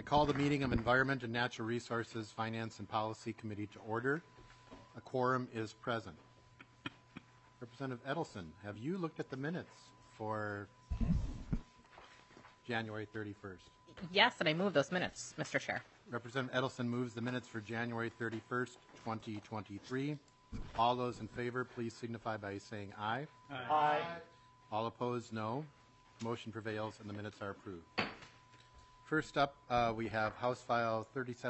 call the meeting of Environment and Natural Resources, Finance and Policy Committee to order. A quorum is present. Representative Edelson, have you looked at the minutes for January 31st? Yes, and I move those minutes, Mr. Chair. Representative Edelson moves the minutes for January 31st, 2023. All those in favor, please signify by saying aye. Aye. All opposed, no. Motion prevails and the minutes are approved. First up, we have House File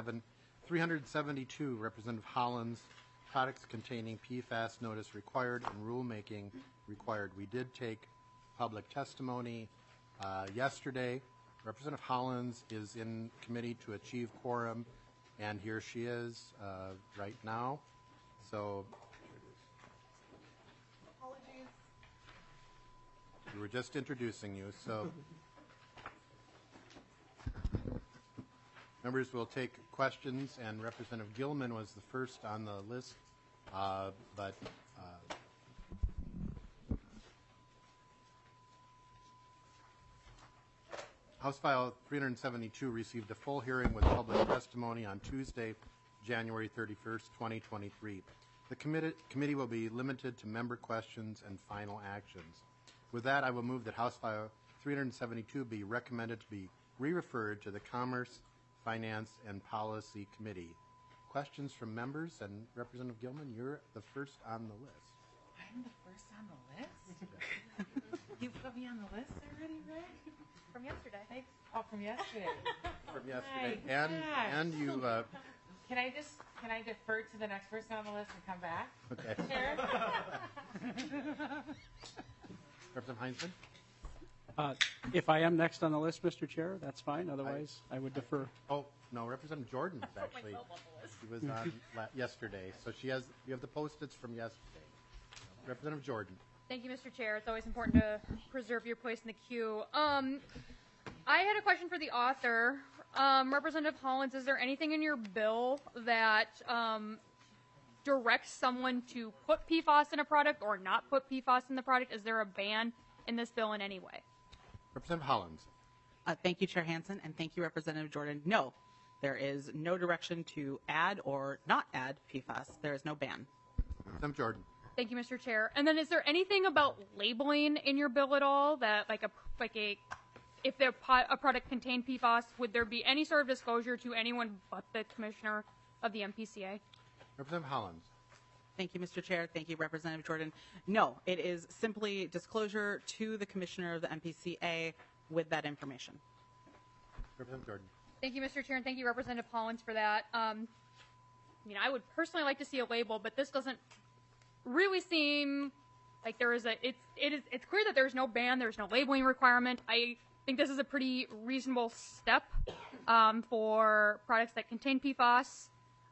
372, Representative Hollins, products containing PFAS notice required and rulemaking required. We did take public testimony yesterday. Representative Hollins is in committee to achieve quorum, and here she is right now. So, Apologies. we were just introducing you. So, members will take questions, and Representative Gilman was the first on the list, but House File 372 received a full hearing with public testimony on Tuesday, January 31st, 2023. The committee will be limited to member questions and final actions. With that, I will move that House File 372 be recommended to be re-referred to the Commerce, Finance, and Policy Committee. Questions from members? And Representative Gilman, you're the first on the list. I'm the first on the list? You put me on the list already, Ray? From yesterday. Thanks. Oh, from yesterday. From yesterday. My And gosh. you, Can I defer to the next person on the list and come back? okay. Chair? Representative Heinzman? If I am next on the list, Mr. Chair, that's fine. Otherwise, I would defer. Oh, no, Representative Jordan is actually, she was on yesterday. So you have the post-its from yesterday. Representative Jordan. Thank you, Mr. Chair. It's always important to preserve your place in the queue. I had a question for the author. Representative Hollins, is there anything in your bill that directs someone to put PFAS in a product or not put PFAS in the product? Is there a ban in this bill in any way? Representative Hollins. Thank you, Chair Hansen, and thank you, Representative Jordan. No, there is no direction to add or not add PFAS. There is no ban. Representative Jordan. Thank you, Mr. Chair. And then is there anything about labeling in your bill at all that if a product contained PFAS, would there be any sort of disclosure to anyone but the commissioner of the MPCA? Representative Hollins. Thank you, Mr. Chair. Thank you, Representative Jordan. No, it is simply disclosure to the commissioner of the MPCA with that information. Representative Jordan. Thank you, Mr. Chair, and thank you, Representative Hollins, for that. I would personally like to see a label, but this doesn't really seem like there is it's clear that there's no ban, there's no labeling requirement. I think this is a pretty reasonable step for products that contain PFAS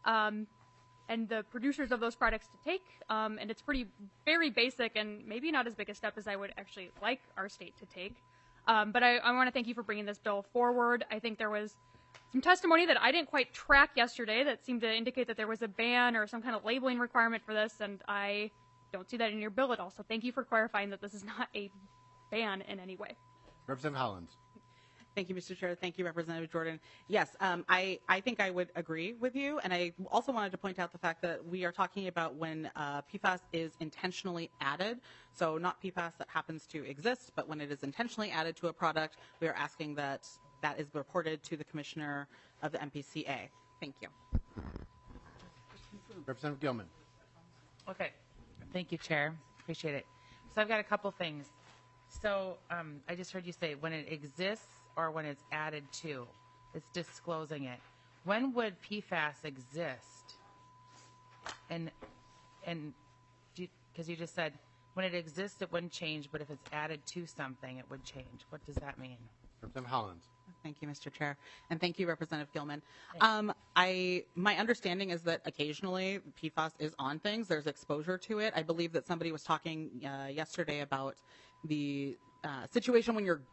and the producers of those products to take. And it's very basic and maybe not as big a step as I would actually like our state to take. But I want to thank you for bringing this bill forward. I think there was some testimony that I didn't quite track yesterday that seemed to indicate that there was a ban or some kind of labeling requirement for this, and I don't see that in your bill at all. So thank you for clarifying that this is not a ban in any way. Representative Hollins. Thank you, Mr. Chair. Thank you, Representative Jordan. Yes, I think I would agree with you, and I also wanted to point out the fact that we are talking about when PFAS is intentionally added, so not PFAS that happens to exist, but when it is intentionally added to a product, we are asking that that is reported to the commissioner of the MPCA. Thank you. Representative Gilman. Okay. Thank you, Chair. Appreciate it. So I've got a couple things. So I just heard you say when it exists or when it's added to. It's disclosing it. When would PFAS exist? And because you just said when it exists, it wouldn't change, but if it's added to something, it would change. What does that mean? Representative Hollins. Thank you, Mr. Chair, and thank you, Representative Gilman. My understanding is that occasionally PFAS is on things. There's exposure to it. I believe that somebody was talking yesterday about the situation when you're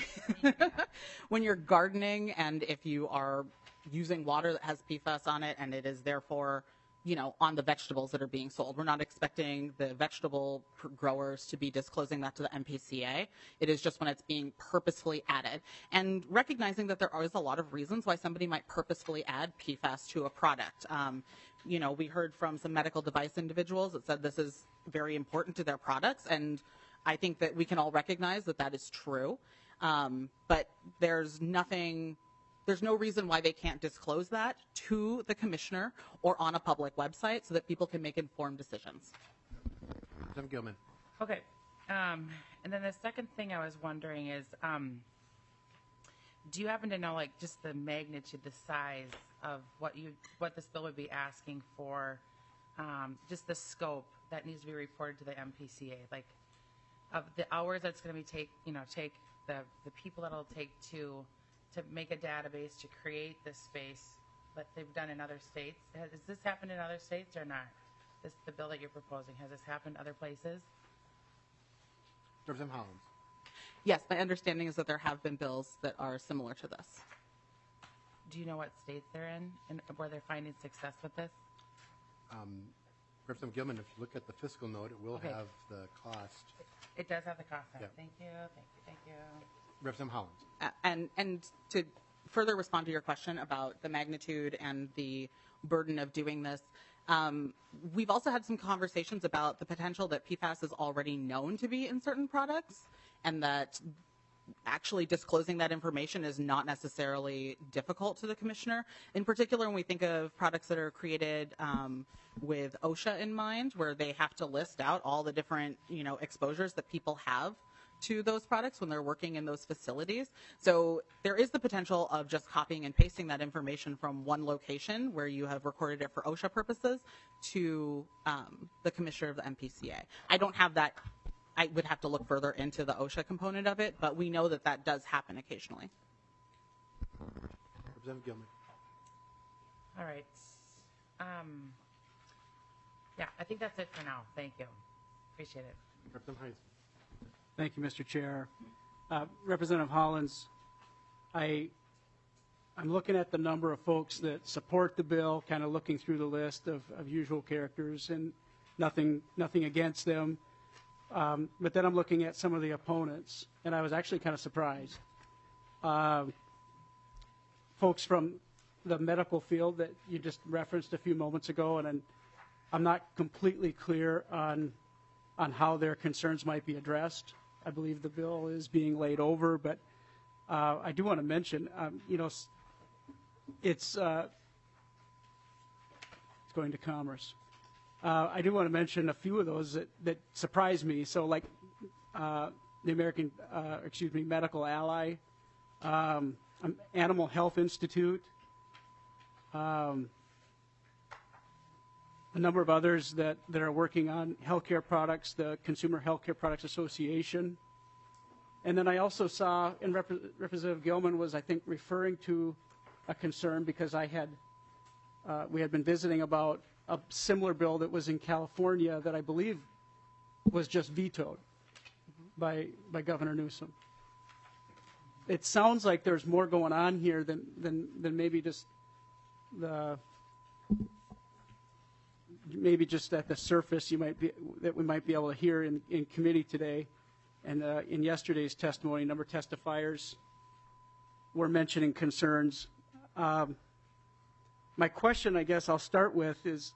when you're gardening and if you are using water that has PFAS on it and it is therefore on the vegetables that are being sold. We're not expecting the vegetable growers to be disclosing that to the MPCA. It is just when it's being purposefully added. And recognizing that there is a lot of reasons why somebody might purposefully add PFAS to a product. We heard from some medical device individuals that said this is very important to their products, and I think that we can all recognize that that is true. But there's no reason why they can't disclose that to the commissioner or on a public website so that people can make informed decisions. Representative Gilman. Okay. And then the second thing I was wondering is, do you happen to know, like, just the magnitude, the size of what this bill would be asking for, just the scope that needs to be reported to the MPCA, like, of the hours that's going to be take the people that it'll take to make a database to create this space that they've done in other states. Has this happened in other states or not? The bill that you're proposing, has this happened other places? Representative Hollins. Yes, my understanding is that there have been bills that are similar to this. Do you know what states they're in and where they're finding success with this? Representative Gilman, if you look at the fiscal note, it will Okay. have the cost. It does have the cost on it. Yep. Thank you. Representative Hollins. And to further respond to your question about the magnitude and the burden of doing this, we've also had some conversations about the potential that PFAS is already known to be in certain products, and that actually disclosing that information is not necessarily difficult to the commissioner. In particular, when we think of products that are created with OSHA in mind, where they have to list out all the different exposures that people have to those products when they're working in those facilities. So there is the potential of just copying and pasting that information from one location where you have recorded it for OSHA purposes to the commissioner of the MPCA. I don't have that. I would have to look further into the OSHA component of it, but we know that that does happen occasionally. Representative Gilman. All right. Yeah, I think that's it for now. Thank you. Appreciate it. Representative Heisman. Thank you, Mr. Chair. Representative Hollins, I'm looking at the number of folks that support the bill, kind of looking through the list of usual characters, and nothing against them. But then I'm looking at some of the opponents, and I was actually kind of surprised. Folks from the medical field that you just referenced a few moments ago, and I'm not completely clear on how their concerns might be addressed. I believe the bill is being laid over, but I do want to mention, it's going to Commerce. I do want to mention a few of those that surprised me. So, like the Medical Ally, Animal Health Institute, a number of others that are working on healthcare products, the Consumer Healthcare Products Association. And then I also saw, and Representative Gilman was, I think, referring to a concern because we had been visiting about a similar bill that was in California that I believe was just vetoed by Governor Newsom. It sounds like there's more going on here than maybe just at the surface that we might be able to hear in committee today. And in yesterday's testimony, a number of testifiers were mentioning concerns. My question, I guess I'll start with is,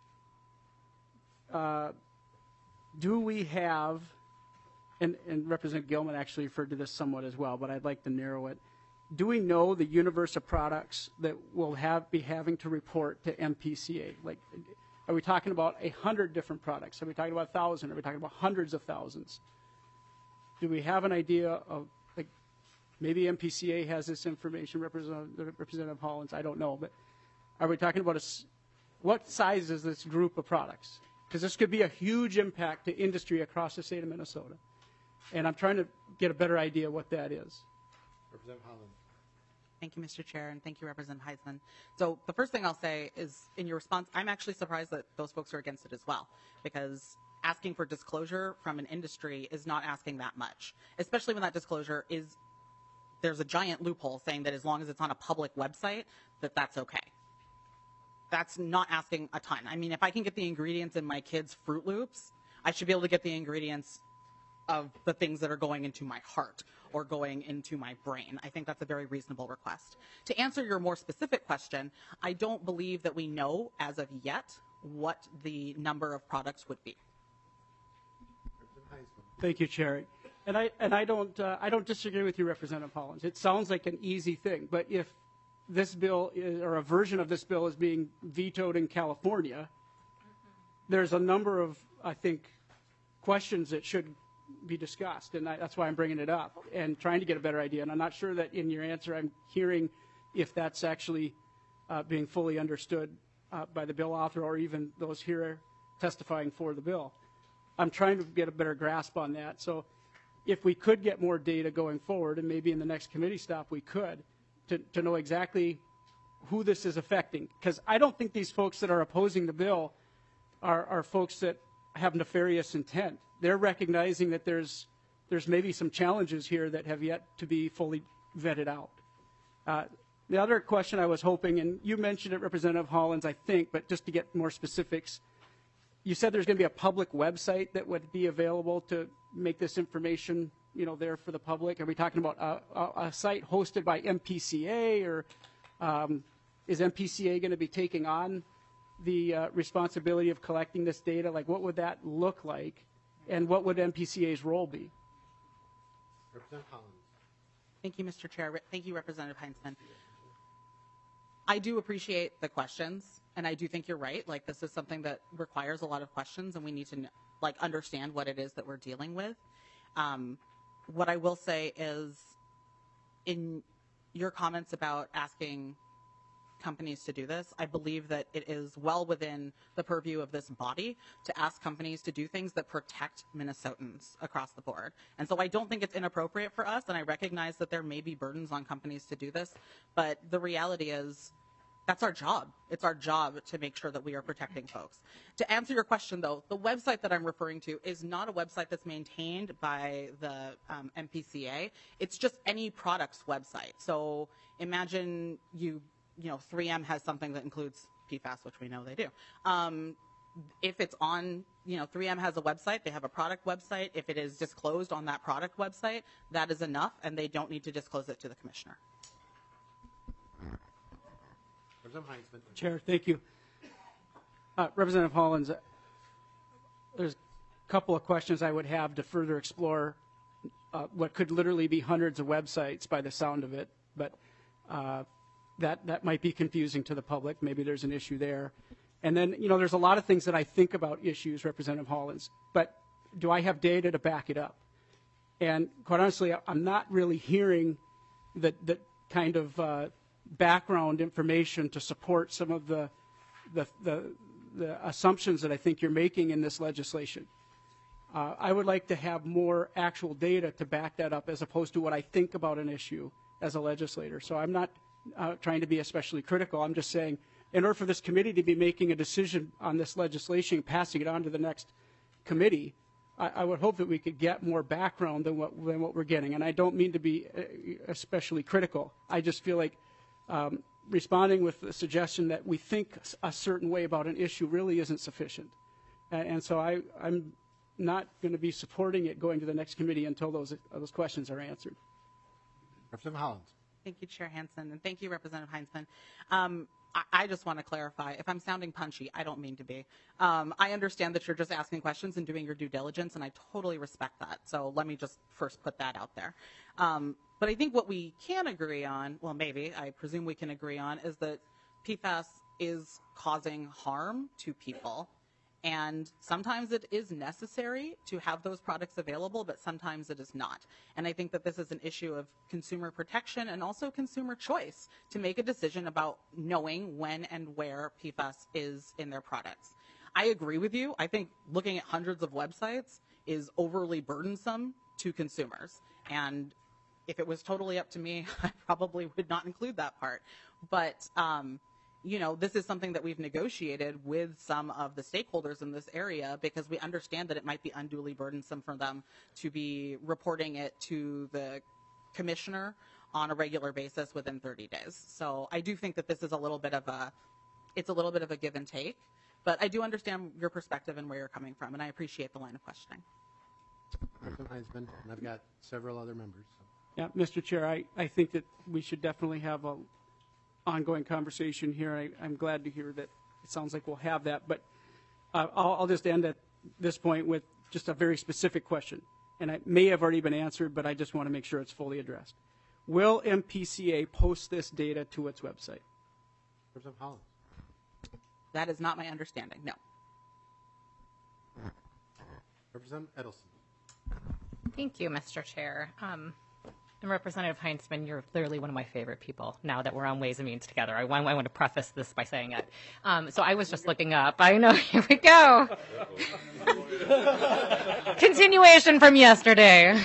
do we have, and Representative Gilman actually referred to this somewhat as well, but I'd like to narrow it. Do we know the universe of products that will be having to report to MPCA? Like, are we talking about 100 different products? Are we talking about 1,000? Are we talking about hundreds of thousands? Do we have an idea of, like, maybe MPCA has this information, Representative Hollins, I don't know, but are we talking about what size is this group of products? Because this could be a huge impact to industry across the state of Minnesota. And I'm trying to get a better idea what that is. Representative Hollins. Thank you, Mr. Chair, and thank you, Representative Heisman. So the first thing I'll say is, in your response, I'm actually surprised that those folks are against it as well, because asking for disclosure from an industry is not asking that much, especially when that disclosure is, there's a giant loophole saying that as long as it's on a public website, that's okay. that's not asking a ton. I mean, if I can get the ingredients in my kids' Fruit Loops, I should be able to get the ingredients of the things that are going into my heart or going into my brain. I think that's a very reasonable request. To answer your more specific question, I don't believe that we know as of yet what the number of products would be. Thank you, Chair. And I don't disagree with you, Representative Hollins. It sounds like an easy thing, but if this bill is, or a version of this bill is being vetoed in California, there's a number of, I think, questions that should be discussed, and that's why I'm bringing it up and trying to get a better idea. And I'm not sure that in your answer I'm hearing if that's actually being fully understood by the bill author or even those here testifying for the bill. I'm trying to get a better grasp on that. So if we could get more data going forward, and maybe in the next committee stop we could, to know exactly who this is affecting. Because I don't think these folks that are opposing the bill are folks that have nefarious intent. They're recognizing that there's maybe some challenges here that have yet to be fully vetted out. The other question I was hoping, and you mentioned it, Representative Hollins, I think, but just to get more specifics, you said there's going to be a public website that would be available to make this information, there for the public. Are we talking about a site hosted by MPCA, or is MPCA going to be taking on the responsibility of collecting this data? Like, what would that look like, and what would MPCA's role be? Representative Hollins. Thank you, Mr. Chair. Thank you, Representative Heinzman. I do appreciate the questions, and I do think you're right. Like, this is something that requires a lot of questions, and we need to understand what it is that we're dealing with. What I will say is, in your comments about asking companies to do this, I believe that it is well within the purview of this body to ask companies to do things that protect Minnesotans across the board. And so I don't think it's inappropriate for us, and I recognize that there may be burdens on companies to do this, but the reality is that's our job. It's our job to make sure that we are protecting folks. To answer your question, though, the website that I'm referring to is not a website that's maintained by the MPCA. It's just any product's website. So imagine 3M has something that includes PFAS, which we know they do. If it's on, 3M has a website, they have a product website. If it is disclosed on that product website, that is enough, and they don't need to disclose it to the commissioner. Representative Heinzman. Chair, thank you. Representative Hollins, there's a couple of questions I would have to further explore what could literally be hundreds of websites by the sound of it, but that might be confusing to the public. Maybe there's an issue there. And then, there's a lot of things that I think about issues, Representative Hollins, but do I have data to back it up? And quite honestly, I'm not really hearing the kind of background information to support some of the assumptions that I think you're making in this legislation. I would like to have more actual data to back that up as opposed to what I think about an issue as a legislator. So I'm not trying to be especially critical. I'm just saying, in order for this committee to be making a decision on this legislation, passing it on to the next committee, I would hope that we could get more background than what we're getting. And I don't mean to be especially critical. I just feel like responding with the suggestion that we think a certain way about an issue really isn't sufficient. And so I'm not going to be supporting it going to the next committee until those questions are answered. Representative Hollins. Thank you, Chair Hansen, and thank you, Representative Heinzman. I just want to clarify, if I'm sounding punchy, I don't mean to be. I understand that you're just asking questions and doing your due diligence, and I totally respect that. So let me just first put that out there. But I think what we can agree on, well, maybe, I presume we can agree on, is that PFAS is causing harm to people. And sometimes it is necessary to have those products available, but sometimes it is not. And I think that this is an issue of consumer protection and also consumer choice to make a decision about knowing when and where PFAS is in their products. I agree with you. I think looking at hundreds of websites is overly burdensome to consumers. And if it was totally up to me, I probably would not include that part. But this is something that we've negotiated with some of the stakeholders in this area because we understand that it might be unduly burdensome for them to be reporting it to the commissioner on a regular basis within 30 days. So I do think that this is a little bit of a it's a little bit of a give and take. But I do understand your perspective and where you're coming from, and I appreciate the line of questioning. Representative Heisman, and I've got several other members. Yeah, Mr. Chair, I think that we should definitely have a ongoing conversation here. I'm glad to hear that it sounds like we'll have that. But I'll just end at this point with just a very specific question. And it may have already been answered, but I just want to make sure it's fully addressed. Will MPCA post this data to its website? Representative Hollins. That is not my understanding, no. Representative Edelson. Thank you, Mr. Chair. And Representative Heisman, you're clearly one of my favorite people now that we're on Ways and Means together. I want to preface this by saying it. So I was just looking up. I know, here we go. Continuation from yesterday.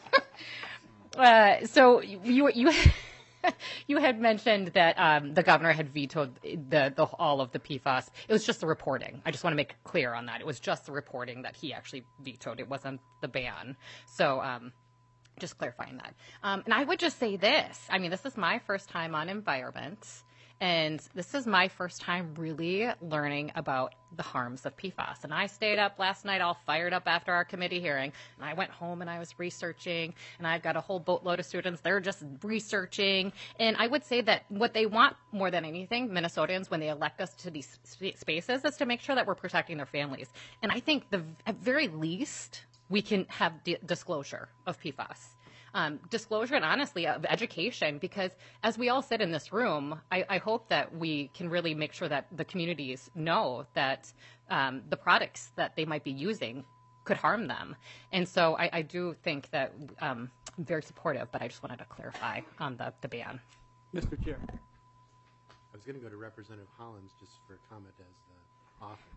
So you you had mentioned that the governor had vetoed all of the PFAS. It was just the reporting. I just want to make it clear on that. It was just the reporting that he actually vetoed. It wasn't the ban. So just clarifying that. And I would just say this. I mean, this is my first time on environment. And this is my first time really learning about the harms of PFAS. And I stayed up last night all fired up after our committee hearing. And I went home and I was researching. And I've got a whole boatload of students. They're just researching. And I would say that what they want more than anything, Minnesotans, when they elect us to these spaces, is to make sure that we're protecting their families. And I think at very least, we can have disclosure of PFAS. Disclosure and honestly of education, because as we all sit in this room, I hope that we can really make sure that the communities know that the products that they might be using could harm them. And so I do think that I'm very supportive, but I just wanted to clarify on the ban. Mr. Chair. I was going to go to Representative Hollins just for a comment as the author.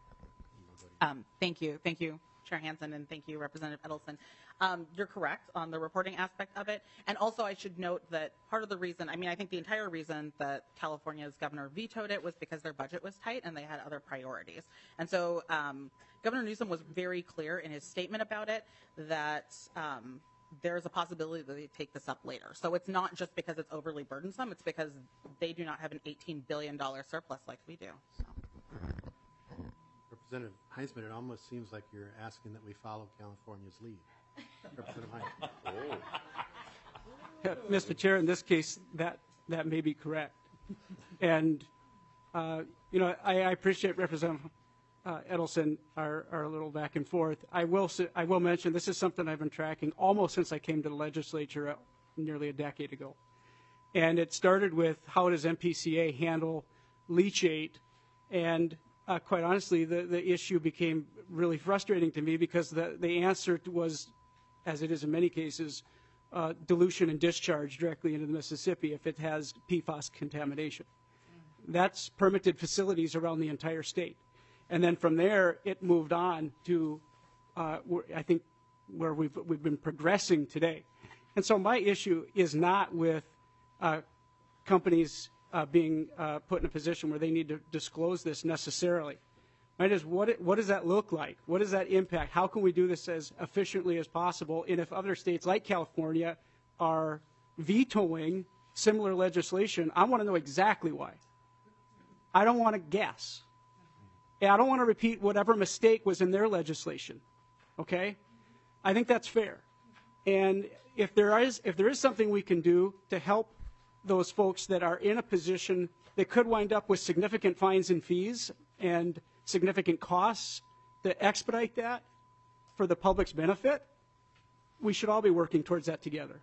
Thank you, Chair Hansen, and thank you, Representative Edelson. You're correct on the reporting aspect of it. And also I should note that part of the reason, I think the entire reason that California's governor vetoed it was because their budget was tight and they had other priorities. And so Governor Newsom was very clear in his statement about it that there's a possibility that they take this up later. So it's not just because it's overly burdensome, it's because they do not have an $18 billion surplus like we do. So. Representative Heisman, it almost seems like you're asking that we follow California's lead. Representative Heisman. Mr. Chair, in this case, that may be correct. And, I appreciate Representative Edelson, our little back and forth. I will mention this is something I've been tracking almost since I came to the legislature nearly a decade ago. And it started with how does MPCA handle leachate, and quite honestly, the issue became really frustrating to me because the answer was, as it is in many cases, dilution and discharge directly into the Mississippi if it has PFAS contamination. That's permitted facilities around the entire state. And then from there, it moved on to, I think, where we've been progressing today. And so my issue is not with companies being put in a position where they need to disclose this necessarily. Right? Is what does that look like? What does that impact? How can we do this as efficiently as possible? And if other states like California are vetoing similar legislation, I want to know exactly why. I don't want to guess. And I don't want to repeat whatever mistake was in their legislation. Okay? I think that's fair. And if there is something we can do to help those folks that are in a position that could wind up with significant fines and fees and significant costs to expedite that for the public's benefit, we should all be working towards that together.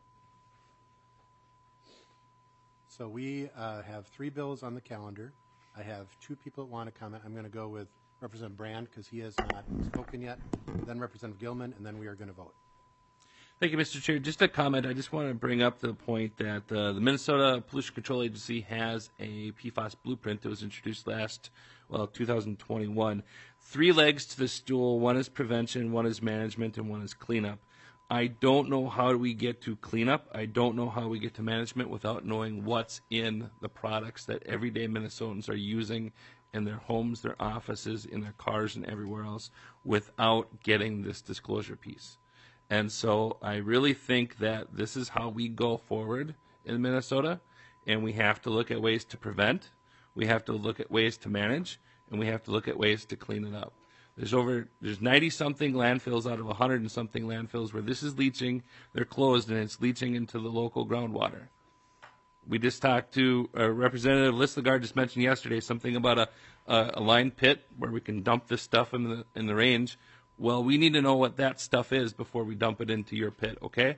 So we have 3 bills on the calendar. I have 2 people that want to comment. I'm going to go with Representative Brand because he has not spoken yet, then Representative Gilman, and then we are going to vote. Thank you, Mr. Chair. Just a comment. I just want to bring up the point that the Minnesota Pollution Control Agency has a PFAS blueprint that was introduced 2021. 3 legs to the stool. 1 is prevention, 1 is management, and 1 is cleanup. I don't know how we get to cleanup. I don't know how we get to management without knowing what's in the products that everyday Minnesotans are using in their homes, their offices, in their cars, and everywhere else without getting this disclosure piece. And so I really think that this is how we go forward in Minnesota, and we have to look at ways to prevent. we have to look at ways to manage, and we have to look at ways to clean it up. There's 90 something landfills out of 100 and something landfills where this is leaching. They're closed and it's leaching into the local groundwater. We just talked to Representative Listlegard just mentioned yesterday something about a lined pit where we can dump this stuff in the range. Well, we need to know what that stuff is before we dump it into your pit, okay?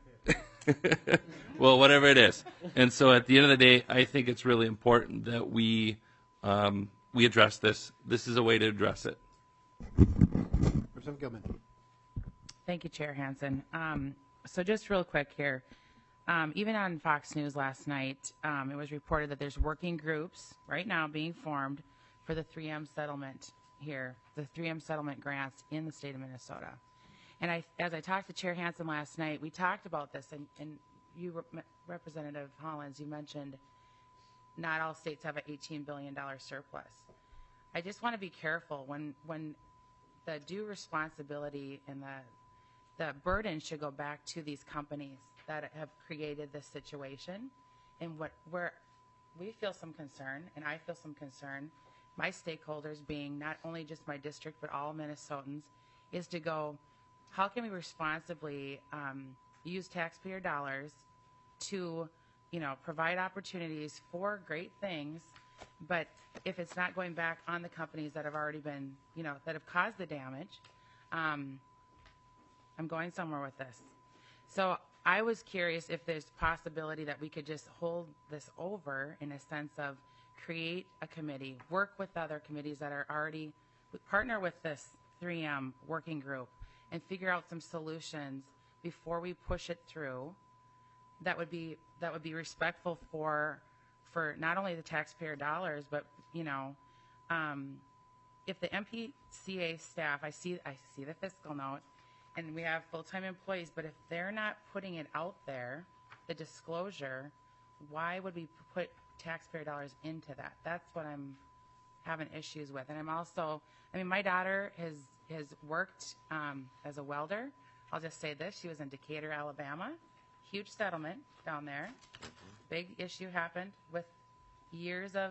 Well, whatever it is. And so at the end of the day, I think it's really important that we address this. This is a way to address it. Representative Gilman. Thank you, Chair Hansen. So just real quick here, even on Fox News last night, it was reported that there's working groups right now being formed for the 3M settlement here, the 3M settlement grants in the state of Minnesota. And as I talked to Chair Hansen last night, we talked about this, and you, Representative Hollins, you mentioned not all states have an $18 billion surplus. I just want to be careful when the due responsibility and the burden should go back to these companies that have created this situation, and where we feel some concern, and I feel some concern, my stakeholders being not only just my district but all Minnesotans, is to go, how can we responsibly use taxpayer dollars to, provide opportunities for great things, but if it's not going back on the companies that have already been, that have caused the damage, I'm going somewhere with this. So I was curious if there's possibility that we could just hold this over in a sense of create a committee, work with other committees that are already, partner with this 3M working group and figure out some solutions before we push it through that would be respectful for not only the taxpayer dollars, but if the MPCA staff, I see the fiscal note, and we have full-time employees, but if they're not putting it out there, the disclosure, why would we put taxpayer dollars into that? That's what I'm having issues with. And I'm also, my daughter has worked as a welder. I'll just say this, she was in Decatur, Alabama. Huge settlement down there. Big issue happened with years of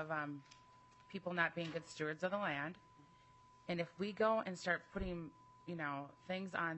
people not being good stewards of the land. And if we go and start putting, things on,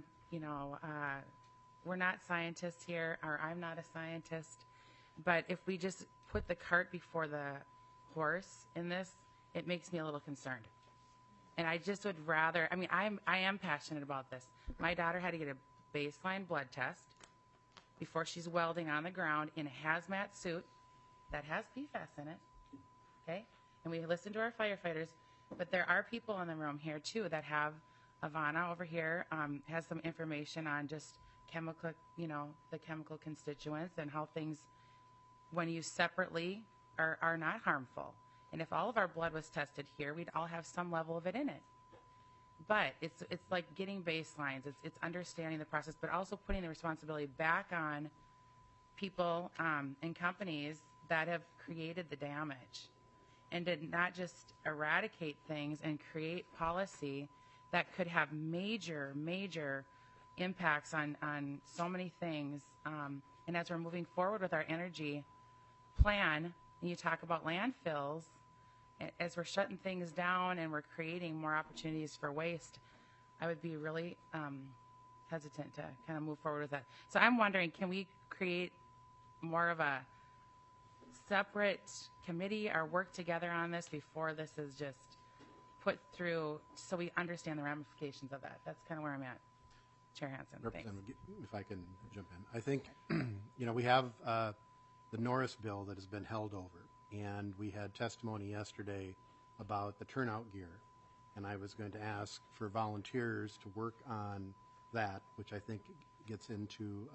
we're not scientists here, or I'm not a scientist, but if we just put the cart before the horse in this, it makes me a little concerned. And I just would rather, I am passionate about this. My daughter had to get a baseline blood test before she's welding on the ground in a hazmat suit that has PFAS in it, okay? And we listen to our firefighters, but there are people in the room here, too, that have, Ivana over here has some information on just chemical, the chemical constituents and how things, when used separately, are not harmful. And if all of our blood was tested here, we'd all have some level of it in it. But it's like getting baselines. It's understanding the process, but also putting the responsibility back on people and companies that have created the damage, and to not just eradicate things and create policy that could have major impacts on so many things. And as we're moving forward with our energy plan, and you talk about landfills, as we're shutting things down and we're creating more opportunities for waste, I would be really hesitant to kind of move forward with that. So I'm wondering, can we create more of a separate committee or work together on this before this is just put through so we understand the ramifications of that? That's kind of where I'm at. Chair Hansen, thanks. If I can jump in. I think, we have the Norris bill that has been held over. And we had testimony yesterday about the turnout gear. And I was going to ask for volunteers to work on that, which I think gets into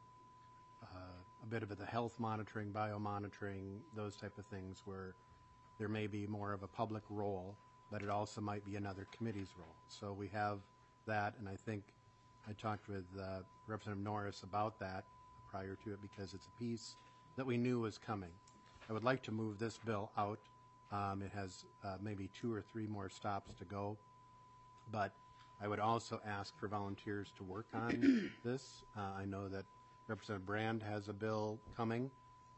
a bit of the health monitoring, biomonitoring, those type of things where there may be more of a public role, but it also might be another committee's role. So we have that, and I think I talked with Representative Norris about that prior to it because it's a piece that we knew was coming. I would like to move this bill out. It has maybe 2 or 3 more stops to go, but I would also ask for volunteers to work on this. I know that Representative Brand has a bill coming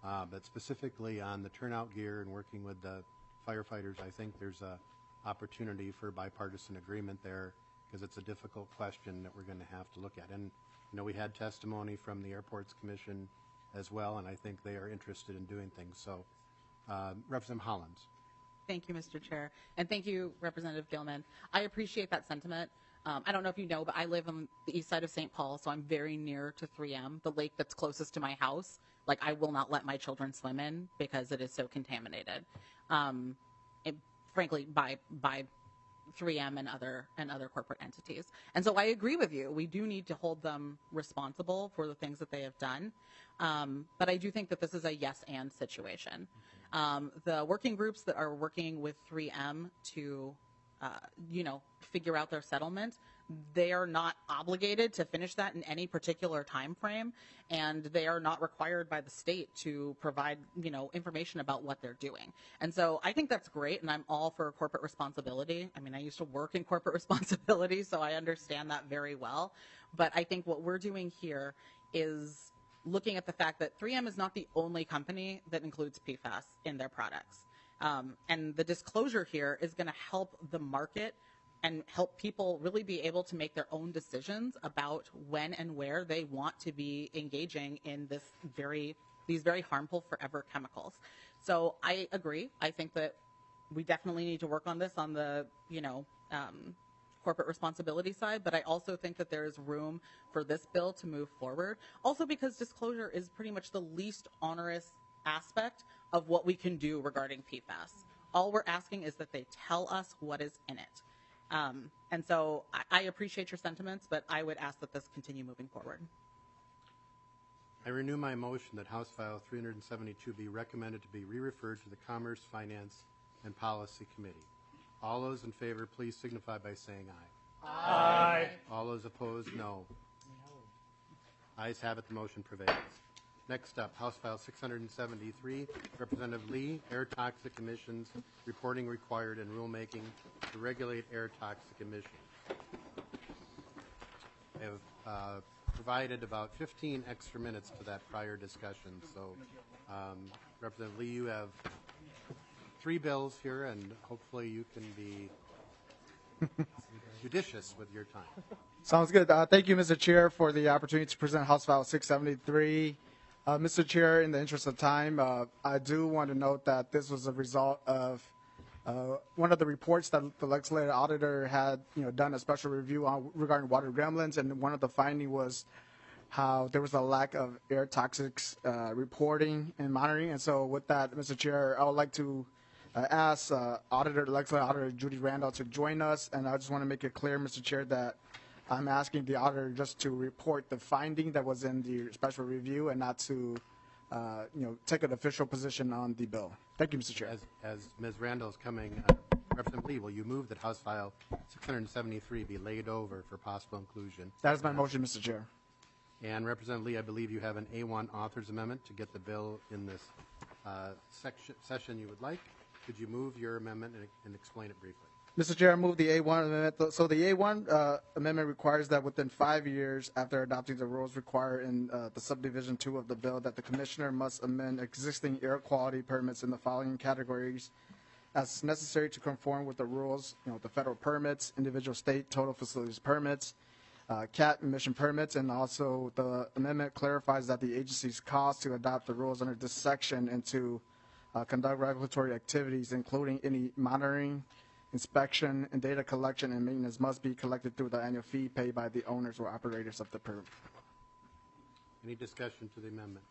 But specifically on the turnout gear and working with the firefighters, I think there's a opportunity for bipartisan agreement there because it's a difficult question that we're going to have to look at. And, you know, we had testimony from the Airports Commission as well, and I think they are interested in doing things. So, Representative Hollins. Thank you, Mr. Chair. And thank you, Representative Gilman. I appreciate that sentiment. I don't know if you know, but I live on the east side of St. Paul, so I'm very near to 3M, the lake that's closest to my house. Like, I will not let my children swim in because it is so contaminated. Frankly, by 3M and other corporate entities. And so I agree with you. We do need to hold them responsible for the things that they have done. But I do think that this is a yes and situation. The working groups that are working with 3M to, figure out their settlement, they are not obligated to finish that in any particular time frame, and they are not required by the state to provide, information about what they're doing. And so I think that's great, and I'm all for corporate responsibility. I mean, I used to work in corporate responsibility, so I understand that very well. But I think what we're doing here is looking at the fact that 3M is not the only company that includes PFAS in their products. And the disclosure here is going to help the market and help people really be able to make their own decisions about when and where they want to be engaging in these very harmful forever chemicals. So I agree. I think that we definitely need to work on this on the, corporate responsibility side, but I also think that there is room for this bill to move forward. Also because disclosure is pretty much the least onerous aspect of what we can do regarding PFAS. All we're asking is that they tell us what is in it. And so I appreciate your sentiments, but I would ask that this continue moving forward. I renew my motion that House File 372 be recommended to be re-referred to the Commerce, Finance, and Policy Committee. All those in favor, please signify by saying aye. Aye. All those opposed, no. Ayes have it, the motion prevails. Next up, House File 673, Representative Lee, air toxic emissions, reporting required and rulemaking to regulate air toxic emissions. I have provided about 15 extra minutes to that prior discussion. So, Representative Lee, you have 3 bills here, and hopefully you can be judicious with your time. Sounds good. Thank you, Mr. Chair, for the opportunity to present House File 673. Mr. Chair, in the interest of time, I do want to note that this was a result of one of the reports that the legislative auditor had, done a special review on regarding water gremlins, and one of the findings was how there was a lack of air toxics reporting and monitoring. And so, with that, Mr. Chair, I would like to ask legislative auditor Judy Randall to join us, and I just want to make it clear, Mr. Chair, that I'm asking the auditor just to report the finding that was in the special review and not to, take an official position on the bill. Thank you, Mr. Chair. As Ms. Randall is coming, Representative Lee, will you move that House File 673 be laid over for possible inclusion? That is my motion, Mr. Chair. And Representative Lee, I believe you have an A1 author's amendment to get the bill in this session you would like. Could you move your amendment and explain it briefly? Mr. Chair, I move the A1 amendment. So the A1 amendment requires that within 5 years after adopting the rules required in the subdivision 2 of the bill, that the commissioner must amend existing air quality permits in the following categories as necessary to conform with the rules, the federal permits, individual state total facilities permits, CAT emission permits, and also the amendment clarifies that the agency's cost to adopt the rules under this section and to conduct regulatory activities, including any monitoring, inspection, and data collection and maintenance must be collected through the annual fee paid by the owners or operators of the permit. Any discussion to the amendment?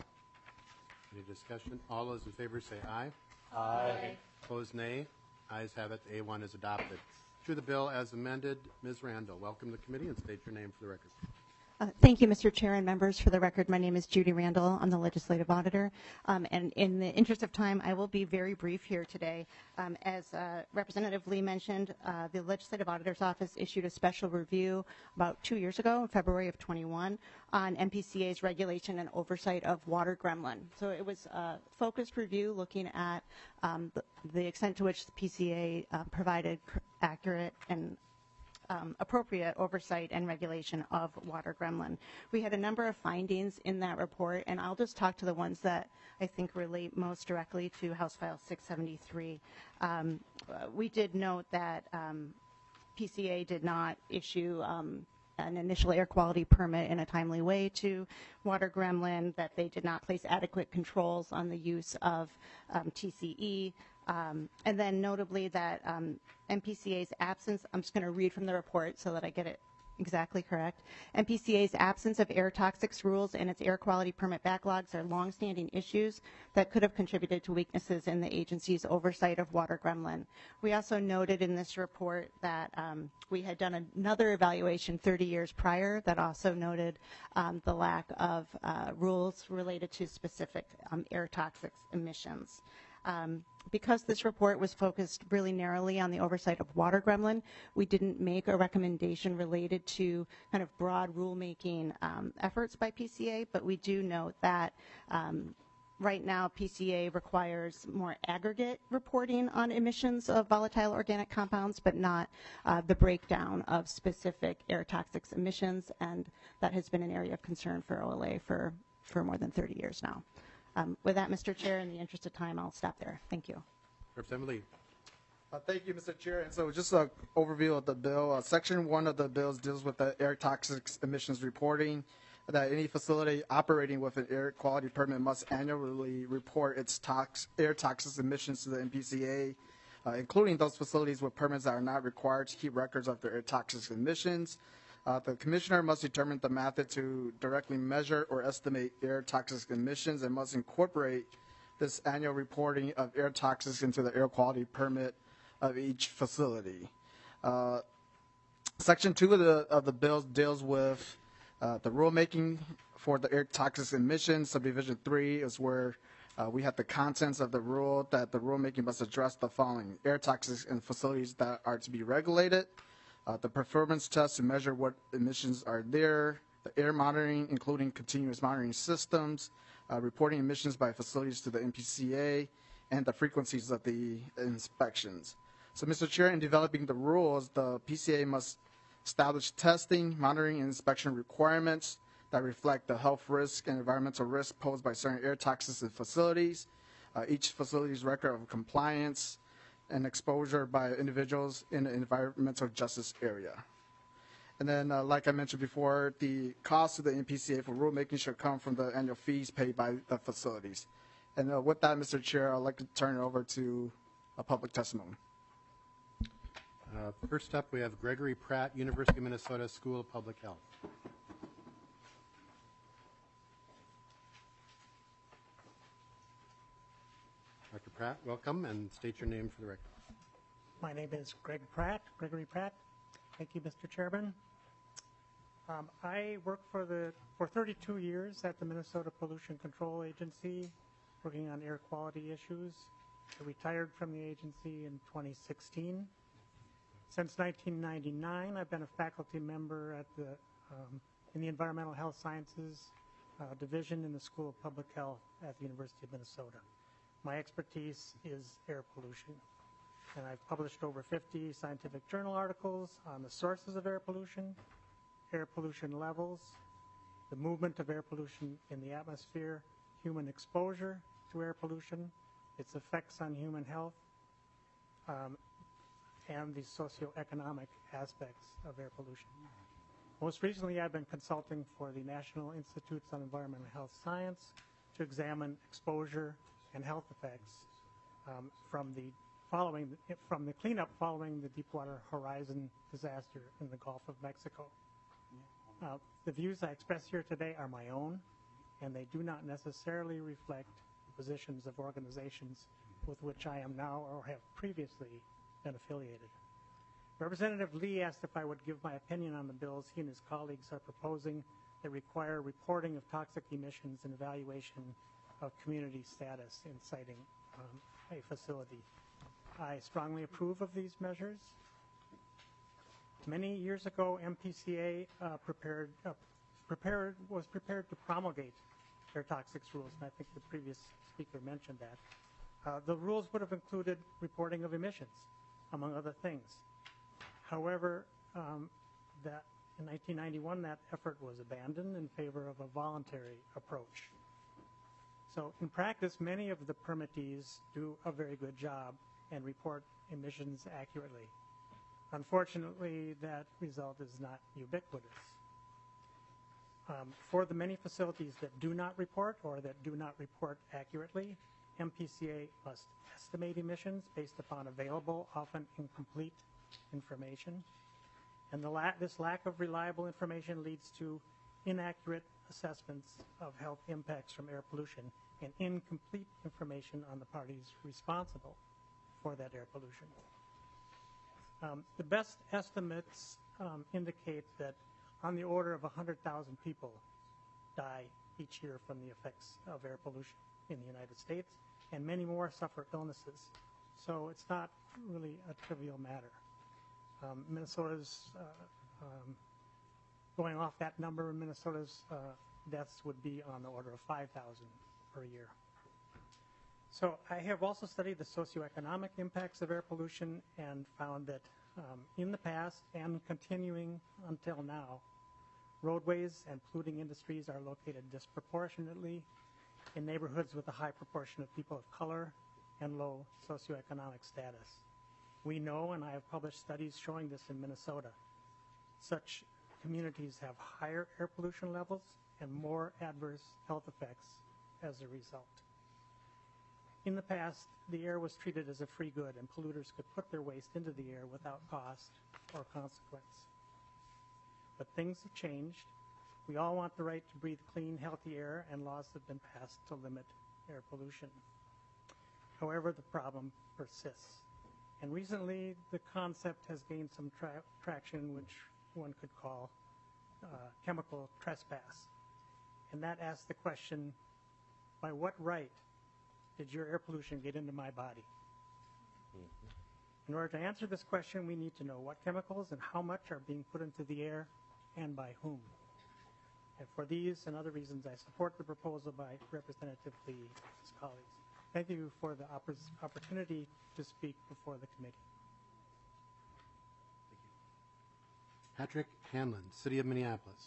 Any discussion? All those in favor say aye. Aye. Opposed, nay. Ayes have it. A1 is adopted. To the bill as amended, Ms. Randall, welcome to the committee and state your name for the record. Thank you, Mr. Chair and members. For the record, my name is Judy Randall. I'm the legislative auditor. And in the interest of time, I will be very brief here today. As Representative Lee mentioned, the legislative auditor's office issued a special review about 2 years ago, in February of 21, on MPCA's regulation and oversight of water gremlin. So it was a focused review looking at the extent to which the PCA provided accurate and appropriate oversight and regulation of water gremlin. We had a number of findings in that report, and I'll just talk to the ones that I think relate most directly to House File 673. We did note that PCA did not issue an initial air quality permit in a timely way to Water Gremlin, that they did not place adequate controls on the use of TCE, and then notably that MPCA's absence, I'm just going to read from the report so that I get it exactly correct. MPCA's absence of air toxics rules and its air quality permit backlogs are longstanding issues that could have contributed to weaknesses in the agency's oversight of Water Gremlin. We also noted in this report that we had done another evaluation 30 years prior that also noted the lack of rules related to specific air toxics emissions. Because this report was focused really narrowly on the oversight of Water Gremlin, we didn't make a recommendation related to kind of broad rulemaking efforts by PCA, but we do note that right now PCA requires more aggregate reporting on emissions of volatile organic compounds, but not the breakdown of specific air toxics emissions, and that has been an area of concern for OLA for more than 30 years now. With that, Mr. Chair, in the interest of time, I'll stop there. Thank you. Representative Lee. Thank you, Mr. Chair. And so just an overview of the bill. Section 1 of the bill deals with the air toxics emissions reporting, that any facility operating with an air quality permit must annually report its air toxics emissions to the MPCA, including those facilities with permits that are not required to keep records of their air toxics emissions. The commissioner must determine the method to directly measure or estimate air toxic emissions and must incorporate this annual reporting of air toxics into the air quality permit of each facility. Section 2 of the bill deals with the rulemaking for the air toxic emissions. Subdivision 3 is where we have the contents of the rule that the rulemaking must address the following: air toxics in facilities that are to be regulated, the performance test to measure what emissions are there, the air monitoring, including continuous monitoring systems, reporting emissions by facilities to the MPCA, and the frequencies of the inspections. So, Mr. Chair, in developing the rules, the PCA must establish testing, monitoring, and inspection requirements that reflect the health risk and environmental risk posed by certain air toxics in facilities, each facility's record of compliance, and exposure by individuals in the environmental justice area. And then, like I mentioned before, the cost to the MPCA for rulemaking should come from the annual fees paid by the facilities. And with that, Mr. Chair, I'd like to turn it over to a public testimony. First up, we have Gregory Pratt, University of Minnesota School of Public Health. Dr. Pratt, welcome, and state your name for the record. My name is Gregory Pratt. Thank you, Mr. Chairman. I worked for 32 years at the Minnesota Pollution Control Agency, working on air quality issues. I retired from the agency in 2016. Since 1999, I've been a faculty member at in the Environmental Health Sciences Division in the School of Public Health at the University of Minnesota. My expertise is air pollution, and I've published over 50 scientific journal articles on the sources of air pollution levels, the movement of air pollution in the atmosphere, human exposure to air pollution, its effects on human health, and the socioeconomic aspects of air pollution. Most recently, I've been consulting for the National Institutes on Environmental Health Science to examine exposure and health effects from the cleanup following the Deepwater Horizon disaster in the Gulf of Mexico. The views I express here today are my own, and they do not necessarily reflect the positions of organizations with which I am now or have previously been affiliated. Representative Lee asked if I would give my opinion on the bills he and his colleagues are proposing that require reporting of toxic emissions and evaluation of community status in citing a facility. I strongly approve of these measures. Many years ago, MPCA was prepared to promulgate air toxics rules, and I think the previous speaker mentioned that. The rules would have included reporting of emissions, among other things. However, that in 1991 that effort was abandoned in favor of a voluntary approach. So in practice, many of the permittees do a very good job and report emissions accurately. Unfortunately, that result is not ubiquitous. For the many facilities that do not report or that do not report accurately, MPCA must estimate emissions based upon available, often incomplete information. And this lack of reliable information leads to inaccurate assessments of health impacts from air pollution and incomplete information on the parties responsible for that air pollution. The best estimates indicate that on the order of 100,000 people die each year from the effects of air pollution in the United States, and many more suffer illnesses. So it's not really a trivial matter. Minnesota's, going off that number, Minnesota's deaths would be on the order of 5,000 per year. So I have also studied the socioeconomic impacts of air pollution and found that in the past and continuing until now, roadways and polluting industries are located disproportionately in neighborhoods with a high proportion of people of color and low socioeconomic status. We know, and I have published studies showing this in Minnesota, such communities have higher air pollution levels and more adverse health effects as a result. In the past, the air was treated as a free good and polluters could put their waste into the air without cost or consequence. But things have changed. We all want the right to breathe clean, healthy air, and laws have been passed to limit air pollution. However, the problem persists. And recently, the concept has gained some traction, which one could call chemical trespass. And that asks the question, by what right did your air pollution get into my body? In order to answer this question, we need to know what chemicals and how much are being put into the air and by whom. And for these and other reasons, I support the proposal by Representative Lee and his colleagues. Thank you for the opportunity to speak before the committee. Patrick Hanlon, City of Minneapolis.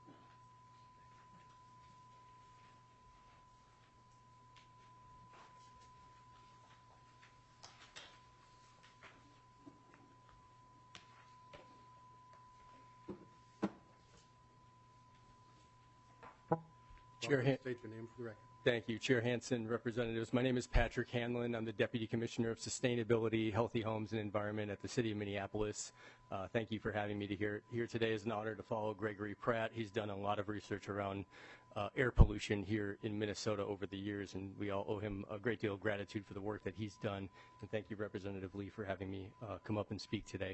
Chair State your name for the record. Thank you, Chair Hansen, representatives. My name is Patrick Hanlon. I'm the Deputy Commissioner of Sustainability, Healthy Homes, and Environment at the City of Minneapolis. Thank you for having me here today. It's an honor to follow Gregory Pratt. He's done a lot of research around air pollution here in Minnesota over the years, and we all owe him a great deal of gratitude for the work that he's done. And thank you, Representative Lee, for having me come up and speak today.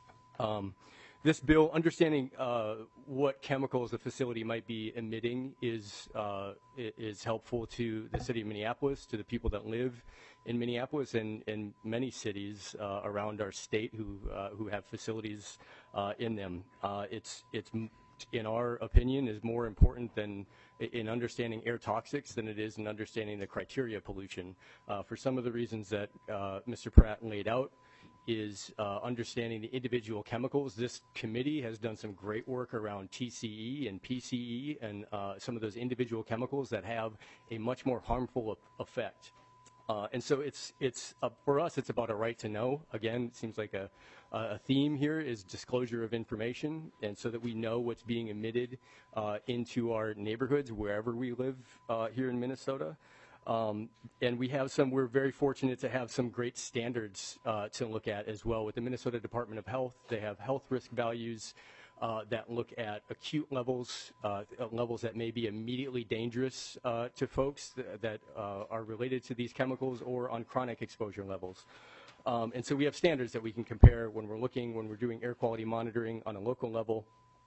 This bill, understanding what chemicals a facility might be emitting is helpful to the City of Minneapolis, to the people that live in Minneapolis and many cities around our state who have facilities in them. It's in our opinion, is more important than in understanding air toxics than it is in understanding the criteria of pollution. For some of the reasons that Mr. Pratt laid out, is understanding the individual chemicals. This committee has done some great work around TCE and PCE and some of those individual chemicals that have a much more harmful effect. And so it's for us, it's about a right to know. Again, it seems like a theme here is disclosure of information, and so that we know what's being emitted into our neighborhoods wherever we live here in Minnesota. And we're very fortunate to have some great standards to look at as well. With the Minnesota Department of Health, they have health risk values that look at acute levels, levels that may be immediately dangerous to folks that are related to these chemicals, or on chronic exposure levels. And so we have standards that we can compare when we're doing air quality monitoring on a local level.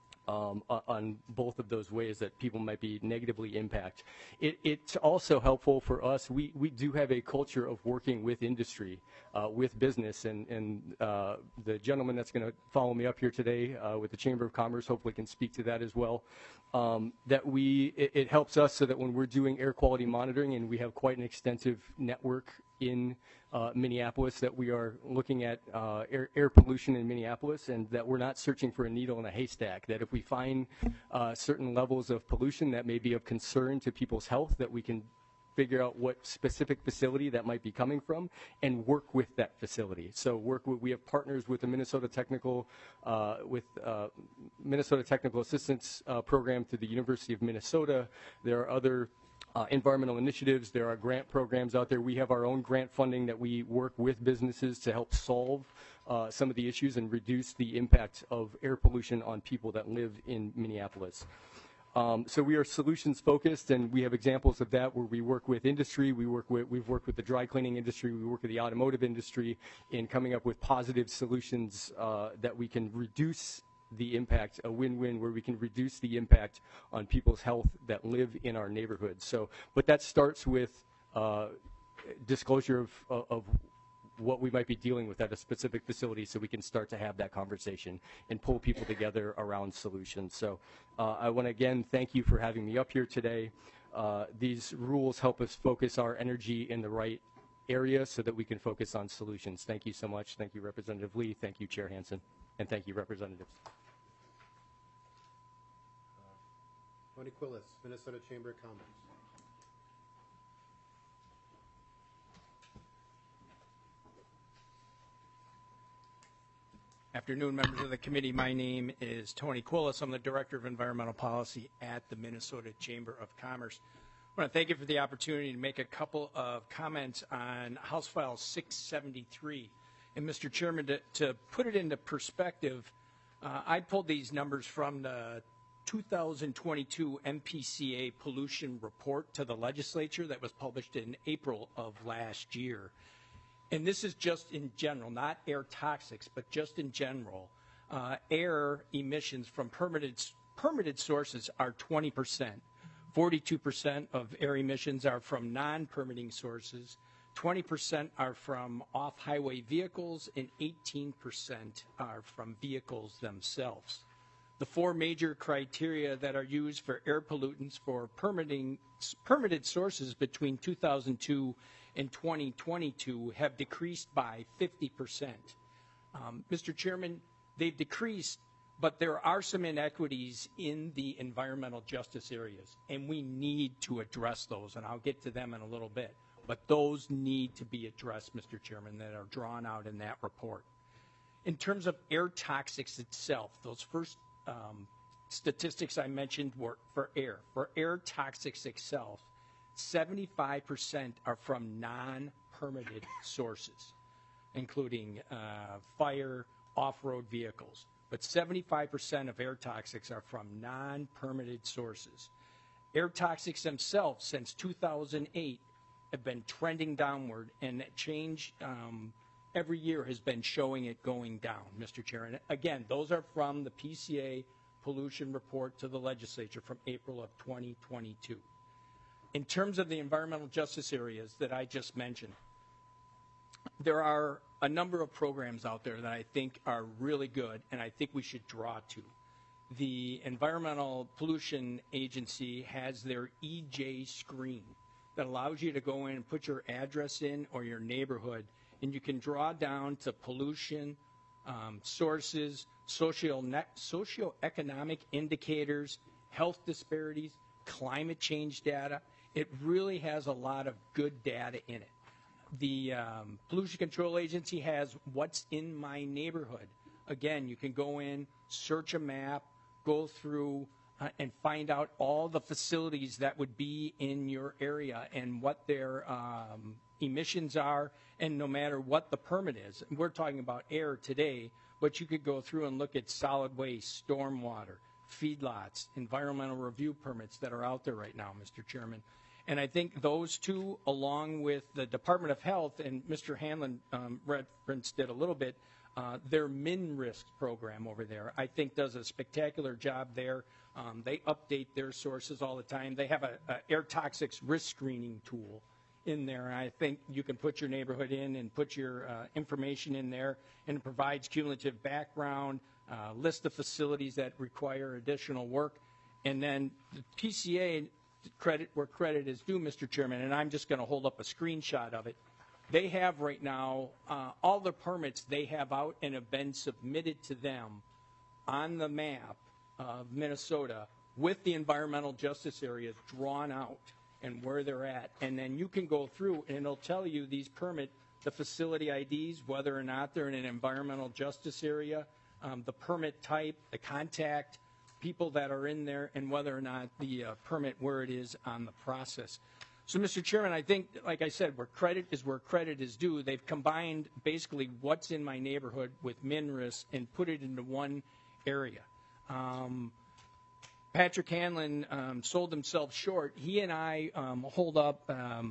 On both of those ways that people might be negatively impacted. It's also helpful for us. We do have a culture of working with industry, with business, and the gentleman that's going to follow me up here today with the Chamber of Commerce hopefully can speak to that as well. It helps us so that when we're doing air quality monitoring, and we have quite an extensive network in Minneapolis, that we are looking at air pollution in Minneapolis, and that we're not searching for a needle in a haystack, that if we find certain levels of pollution that may be of concern to people's health, that we can figure out what specific facility that might be coming from and work with that facility. So we have partners with the Minnesota Technical Assistance Program through the University of Minnesota. There are other environmental initiatives. There are grant programs out there. We have our own grant funding that we work with businesses to help solve some of the issues and reduce the impact of air pollution on people that live in Minneapolis. So we are solutions focused, and we have examples of that where we work with industry. We've worked with the dry cleaning industry. We work with the automotive industry in coming up with positive solutions that we can reduce the impact, a win-win where we can reduce the impact on people's health that live in our neighborhoods. So, but that starts with disclosure of what we might be dealing with at a specific facility, so we can start to have that conversation and pull people together around solutions. So I want to again thank you for having me up here today. These rules help us focus our energy in the right area so that we can focus on solutions. Thank you so much. Thank you, Representative Lee. Thank you, Chair Hansen. And thank you, Representatives. Tony Quillis, Minnesota Chamber of Commerce. Afternoon, members of the committee. My name is Tony Quillis. I'm the Director of Environmental Policy at the Minnesota Chamber of Commerce. I want to thank you for the opportunity to make a couple of comments on House File 673. And Mr. Chairman, to put it into perspective, I pulled these numbers from the 2022 MPCA pollution report to the legislature that was published in April of last year. And this is just in general, not air toxics, but just in general. Air emissions from permitted sources are 20%. 42% of air emissions are from non-permitting sources. 20% are from off-highway vehicles, and 18% are from vehicles themselves. The four major criteria that are used for air pollutants for permitted sources between 2002 and 2022 have decreased by 50%. Mr. Chairman, they've decreased, but there are some inequities in the environmental justice areas, and we need to address those, and I'll get to them in a little bit. But those need to be addressed, Mr. Chairman, that are drawn out in that report. In terms of air toxics itself, those first statistics I mentioned were for air. For air toxics itself, 75% are from non-permitted sources, including fire, off-road vehicles. But 75% of air toxics are from non-permitted sources. Air toxics themselves, since 2008, have been trending downward, and that change every year has been showing it going down, Mr. Chair. And again, those are from the PCA pollution report to the legislature from April of 2022. In terms of the environmental justice areas that I just mentioned, there are a number of programs out there that I think are really good, and I think we should draw to. The Environmental Pollution Agency has their EJ screen that allows you to go in and put your address in or your neighborhood, and you can draw down to pollution sources, socioeconomic indicators, health disparities, climate change data. It really has a lot of good data in it. The Pollution Control Agency has what's in my neighborhood. Again, you can go in, search a map, go through and find out all the facilities that would be in your area and what their emissions are, and no matter what the permit is. We're talking about air today, but you could go through and look at solid waste, stormwater, feedlots, environmental review permits that are out there right now, Mr. Chairman. And I think those two, along with the Department of Health, and Mr. Hanlon referenced it a little bit, their MinRisk program over there, I think does a spectacular job there. They update their sources all the time. They have a air toxics risk screening tool in there. I think you can put your neighborhood in and put your information in there, and it provides cumulative background, list of facilities that require additional work, and then the PCA, credit where credit is due, Mr. Chairman, and I'm just going to hold up a screenshot of it. They have right now all the permits they have out and have been submitted to them on the map of Minnesota with the environmental justice areas drawn out and where they're at. And then you can go through and it'll tell you these the facility IDs, whether or not they're in an environmental justice area, the permit type, the contact, people that are in there, and whether or not the permit, where it is on the process. So, Mr. Chairman, I think, like I said, where credit is due. They've combined basically what's in my neighborhood with MNRIS and put it into one area. Patrick Hanlon sold himself short. He and I hold up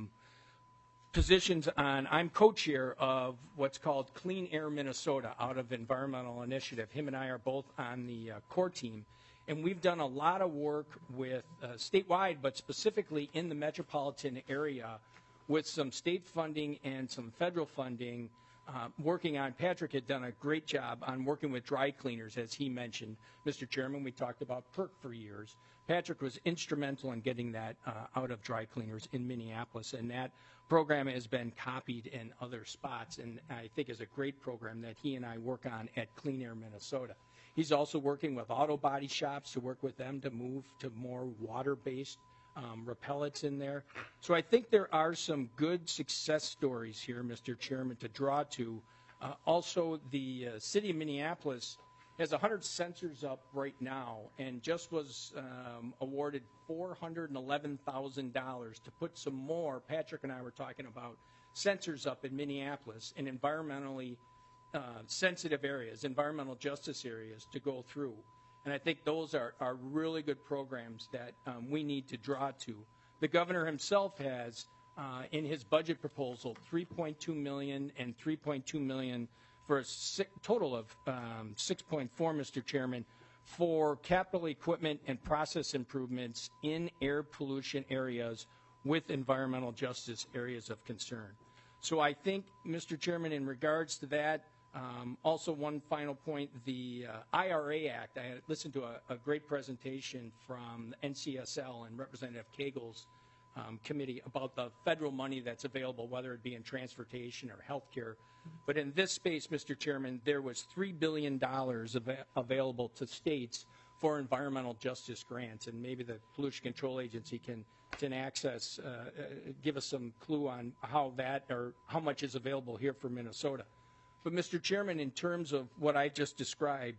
positions on, I'm co-chair of what's called Clean Air Minnesota out of Environmental Initiative. Him and I are both on the core team. And we've done a lot of work with statewide, but specifically in the metropolitan area with some state funding and some federal funding working on. Patrick had done a great job on working with dry cleaners, as he mentioned. Mr. Chairman, we talked about PERC for years. Patrick was instrumental in getting that out of dry cleaners in Minneapolis, and that program has been copied in other spots, and I think is a great program that he and I work on at Clean Air Minnesota. He's also working with auto body shops to work with them to move to more water-based repellents in there. So I think there are some good success stories here, Mr. Chairman, to draw to. Also, the city of Minneapolis has 100 sensors up right now and just was awarded $411,000 to put some more, Patrick and I were talking about, sensors up in Minneapolis in environmentally sensitive areas, environmental justice areas to go through. And I think those are really good programs that we need to draw to. The governor himself has, in his budget proposal, $3.2 million and $3.2 million for a total of 6.4, Mr. Chairman, for capital equipment and process improvements in air pollution areas with environmental justice areas of concern. So I think, Mr. Chairman, in regards to that, also one final point, the IRA Act, I listened to a great presentation from NCSL and Representative Cagle's committee about the federal money that's available, whether it be in transportation or healthcare. But in this space, Mr. Chairman, there was $3 billion available to states for environmental justice grants, and maybe the Pollution Control Agency can access, give us some clue on how that or how much is available here for Minnesota. But, Mr. Chairman, in terms of what I just described,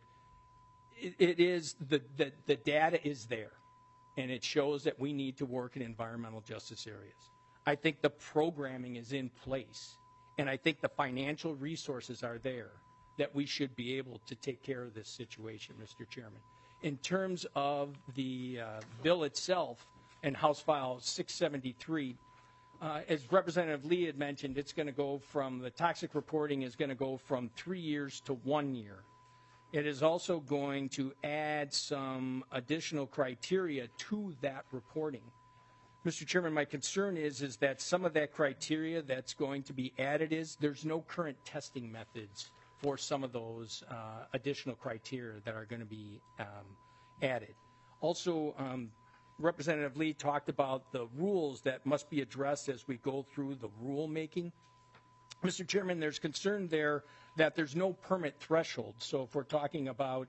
it is the data is there, and it shows that we need to work in environmental justice areas. I think the programming is in place, and I think the financial resources are there that we should be able to take care of this situation, Mr. Chairman. In terms of the bill itself and House File 673, as Representative Lee had mentioned, it's going to go from, the toxic reporting is going to go from 3 years to 1 year. It is also going to add some additional criteria to that reporting. Mr. Chairman, my concern is that some of that criteria that's going to be added there's no current testing methods for some of those additional criteria that are going to be added. Also, Representative Lee talked about the rules that must be addressed as we go through the rulemaking. Mr. Chairman, there's concern there that there's no permit threshold. So if we're talking about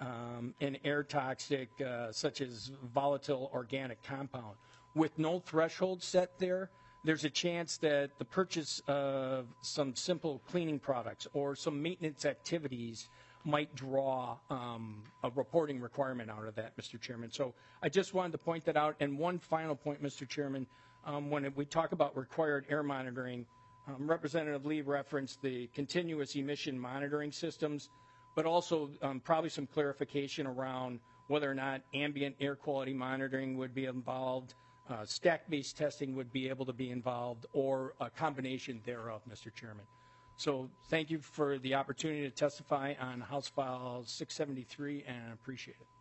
an air toxic such as volatile organic compound, with no threshold set there, there's a chance that the purchase of some simple cleaning products or some maintenance activities might draw a reporting requirement out of that, Mr. Chairman. So I just wanted to point that out. And one final point, Mr. Chairman, when we talk about required air monitoring, Representative Lee referenced the continuous emission monitoring systems, but also probably some clarification around whether or not ambient air quality monitoring would be involved, stack-based testing would be able to be involved, or a combination thereof, Mr. Chairman. So thank you for the opportunity to testify on House File 673, and I appreciate it.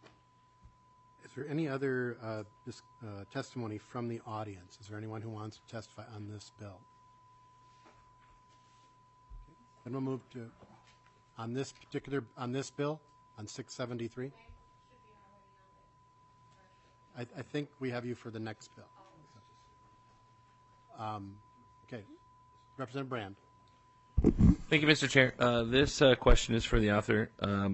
Is there any other testimony from the audience? Is there anyone who wants to testify on this bill? Then we'll move to, on this bill, on 673? I think we have you for the next bill. Okay. Representative Brand. Thank you, Mr. Chair. This question is for the author.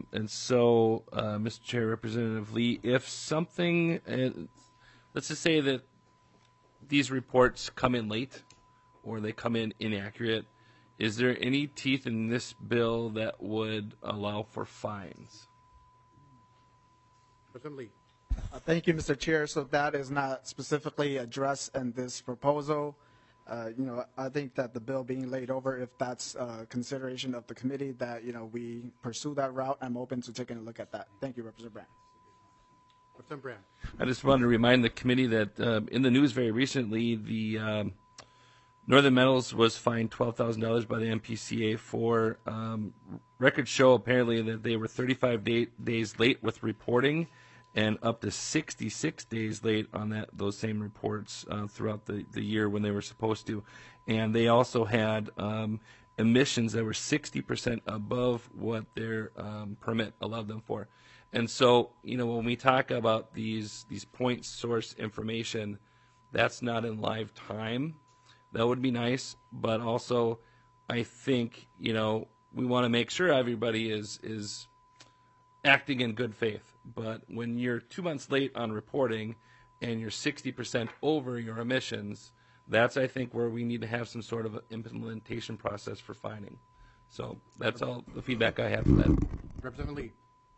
Mr. Chair, Representative Lee, if something, let's just say that these reports come in late or they come in inaccurate, is there any teeth in this bill that would allow for fines? Representative Lee. Thank you, Mr. Chair. So that is not specifically addressed in this proposal. I think that the bill being laid over, if that's consideration of the committee, that, we pursue that route, I'm open to taking a look at that. Thank you, Representative Brand. Representative Brand. I just wanted to remind the committee that in the news very recently, the Northern Metals was fined $12,000 by the MPCA for records show apparently that they were 35 days late with reporting and up to 66 days late on those same reports throughout the year when they were supposed to. And they also had emissions that were 60% above what their permit allowed them for. And so, when we talk about these point source information, that's not in live time. That would be nice, but also I think, we want to make sure everybody is acting in good faith. But when you're 2 months late on reporting and you're 60% over your emissions, that's, I think, where we need to have some sort of implementation process for fining. So that's all the feedback I have for that. Representative Lee.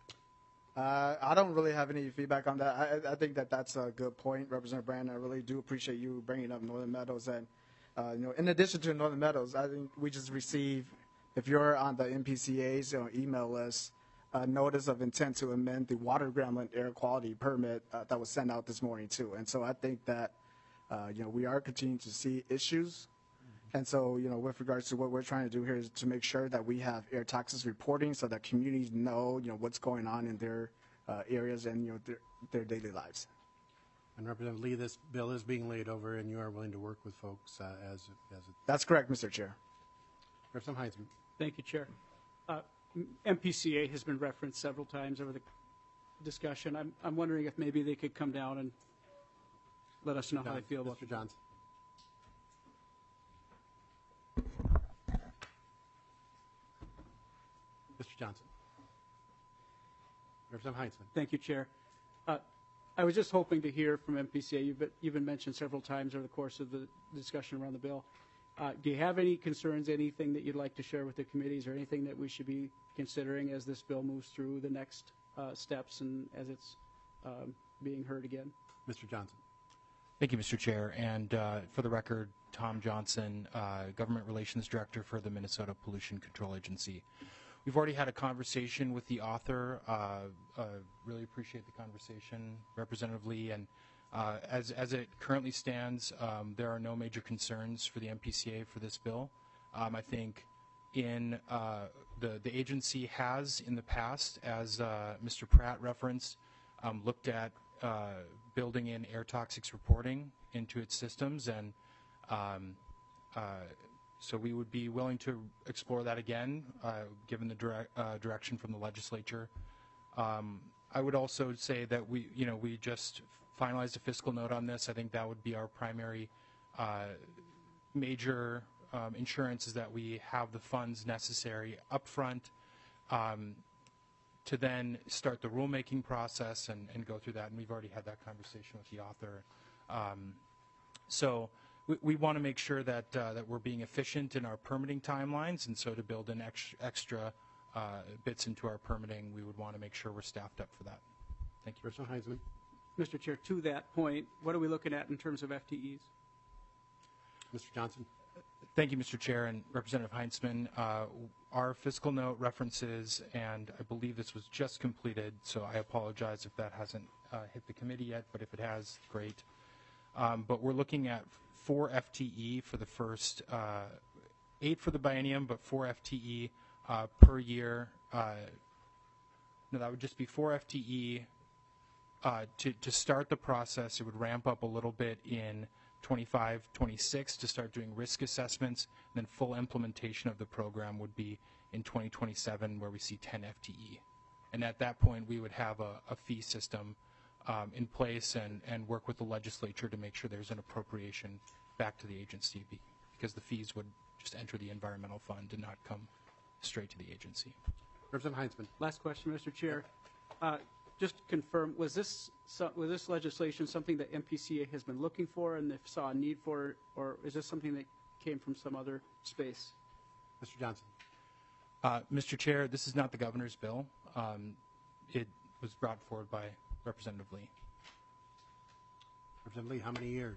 I don't really have any feedback on that. I think that that's a good point, Representative Brand. I really do appreciate you bringing up Northern Metals. And, in addition to Northern Metals, I think we just received, if you're on the MPCA's email list, a notice of intent to amend the water gremlin air quality permit that was sent out this morning, too. And so I think that, we are continuing to see issues. And so, with regards to what we're trying to do here is to make sure that we have air toxics reporting so that communities know, what's going on in their areas and, their daily lives. And Representative Lee, this bill is being laid over, and you are willing to work with folks as it. That's correct, Mr. Chair. Representative Heisman. Thank you, Chair. MPCA has been referenced several times over the discussion. I'm wondering if maybe they could come down and let us know how they feel about Mr. Johnson. Mr. Johnson. Representative Heisman. Thank you, Chair. I was just hoping to hear from MPCA. You've been mentioned several times over the course of the discussion around the bill. Do you have any concerns, anything that you'd like to share with the committees, or anything that we should be considering as this bill moves through the next steps and as it's being heard again? Mr. Johnson. Thank you, Mr. Chair. And for the record, Tom Johnson, Government Relations Director for the Minnesota Pollution Control Agency. We've already had a conversation with the author. Really appreciate the conversation, Representative Lee. And as it currently stands, there are no major concerns for the MPCA for this bill. I think the agency has in the past, as Mr. Pratt referenced, looked at building in air toxics reporting into its systems, and so we would be willing to explore that again, given the direction from the legislature. I would also say that we just finalized a fiscal note on this. I think that would be our primary major insurance, is that we have the funds necessary upfront to then start the rulemaking process and go through that. And we've already had that conversation with the author. So we want to make sure that we're being efficient in our permitting timelines, and so to build in extra bits into our permitting, we would want to make sure we're staffed up for that. Thank you. Representative Heisman. Mr. Chair, to that point, what are we looking at in terms of FTEs? Mr. Johnson. Thank you, Mr. Chair, and Representative Heinzman. Our fiscal note references, and I believe this was just completed, so I apologize if that hasn't hit the committee yet, but if it has, great. But we're looking at 4 FTE for the first 8 for the biennium, but 4 FTE per year. No, that would just be 4 FTE to start the process. It would ramp up a little bit in 25, 26 to start doing risk assessments, and then full implementation of the program would be in 2027, where we see 10 FTE. And at that point, we would have a fee system in place and work with the legislature to make sure there's an appropriation back to the agency, because the fees would just enter the environmental fund and not come straight to the agency. Representative Heinzman. Last question, Mr. Chair. Just to confirm, was this legislation something that MPCA has been looking for and they saw a need for, or is this something that came from some other space? Mr. Johnson. Mr. Chair, this is not the governor's bill. It was brought forward by Representative Lee. Representative Lee, how many years?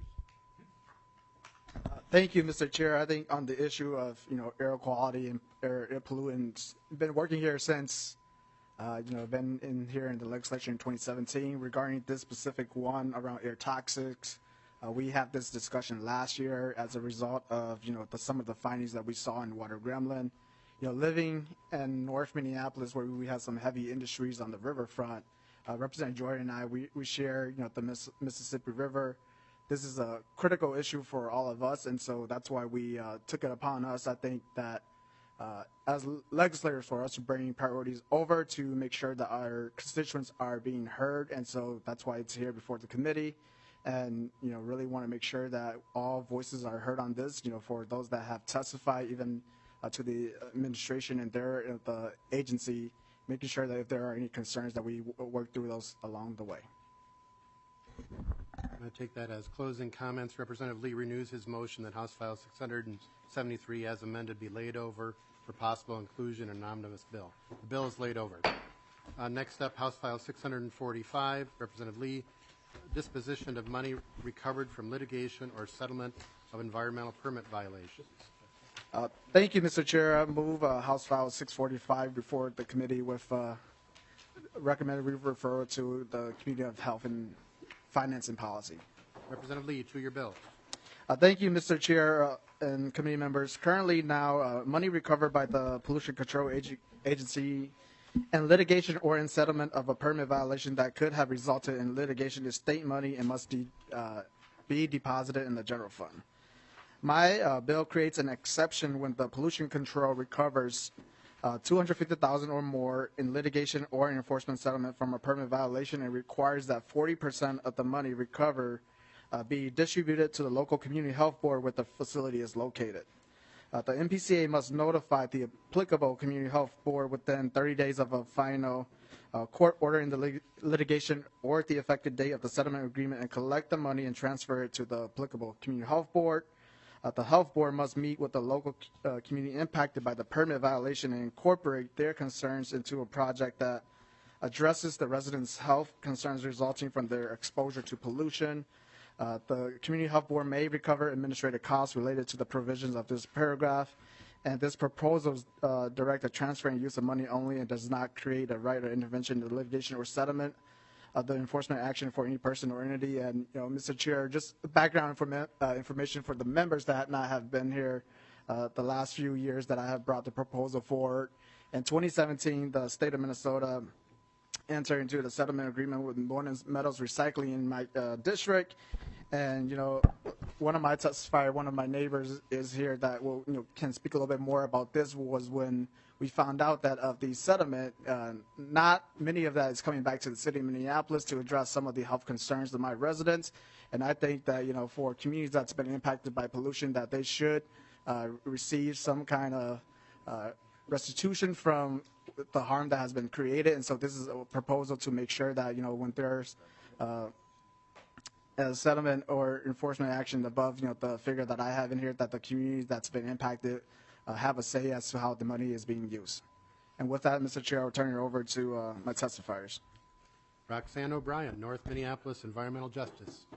Thank you, Mr. Chair. I think on the issue of air quality and air pollutants, been working here since been in here in the legislature in 2017 regarding this specific one around air toxics. We had this discussion last year as a result of some of the findings that we saw in Water Gremlin. Living in North Minneapolis, where we have some heavy industries on the riverfront, Representative Jordan and I, we share the Mississippi River. This is a critical issue for all of us, and so that's why we took it upon us. I think that as legislators, for us to bring priorities over to make sure that our constituents are being heard, and so that's why it's here before the committee. And really want to make sure that all voices are heard on this. For those that have testified, even to the administration and the agency, making sure that if there are any concerns that we work through those along the way. I'm going to take that as closing comments. Representative Lee renews his motion that House File 673 as amended be laid over for possible inclusion in an omnibus bill. The bill is laid over. Next up, House File 645, Representative Lee, disposition of money recovered from litigation or settlement of environmental permit violations. Thank you, Mr. Chair. I move House File 645 before the committee with recommended referral to the Committee of Health and Finance and Policy. Representative Lee, to your bill. Thank you, Mr. Chair and committee members. Currently now, money recovered by the Pollution Control Agency and litigation or in settlement of a permit violation that could have resulted in litigation is state money and must be deposited in the general fund. My bill creates an exception when the pollution control recovers $250,000 or more in litigation or enforcement settlement from a permit violation and requires that 40% of the money recovered be distributed to the local community health board where the facility is located. The MPCA must notify the applicable community health board within 30 days of a final court order in the litigation or at the effective date of the settlement agreement and collect the money and transfer it to the applicable community health board. The health board must meet with the local community impacted by the permit violation and incorporate their concerns into a project that addresses the residents' health concerns resulting from their exposure to pollution. The community health board may recover administrative costs related to the provisions of this paragraph, and this proposal direct a transfer and use of money only and does not create a right of intervention in the litigation or settlement of the enforcement action for any person or entity. And Mr. Chair, just background information for the members that not have been here the last few years that I have brought the proposal forward. In 2017, the state of Minnesota entered into the settlement agreement with Moynihan Metals Recycling in my district. And one of my testifiers, one of my neighbors is here that will can speak a little bit more about this. Was when we found out that of the settlement, not many of that is coming back to the city of Minneapolis to address some of the health concerns of my residents. And I think that for communities that's been impacted by pollution, that they should receive some kind of restitution from the harm that has been created. And so this is a proposal to make sure that when there's a settlement or enforcement action above the figure that I have in here, that the community that's been impacted have a say as to how the money is being used. And with that, Mr. Chair, I'll turn it over to my testifiers. Roxanne O'Brien, North Minneapolis Environmental Justice.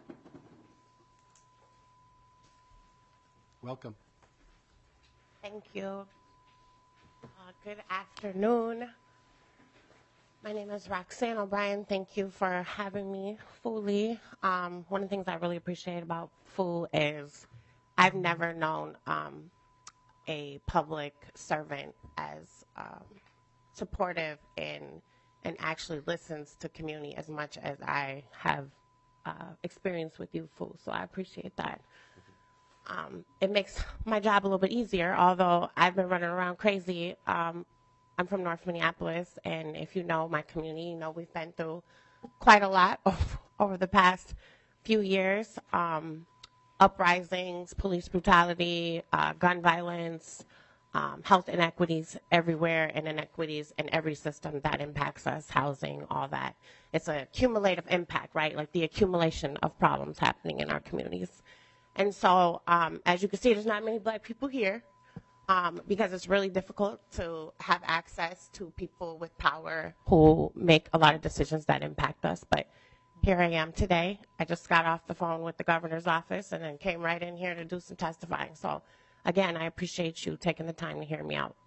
Welcome. Thank you. Good afternoon. My name is Roxanne O'Brien. Thank you for having me, FULI. One of the things I really appreciate about FUL is I've never known a public servant as supportive and actually listens to community as much as I have experienced with you, FUL. So I appreciate that. It makes my job a little bit easier, although I've been running around crazy. I'm from North Minneapolis, and if you know my community, we've been through quite a lot over the past few years. uprisings, police brutality, gun violence, health inequities everywhere, and inequities in every system that impacts us, housing, all that. It's a cumulative impact, right? Like the accumulation of problems happening in our communities. And so, as you can see, there's not many black people here because it's really difficult to have access to people with power who make a lot of decisions that impact us. But here I am today. I just got off the phone with the governor's office and then came right in here to do some testifying. So, again, I appreciate you taking the time to hear me out.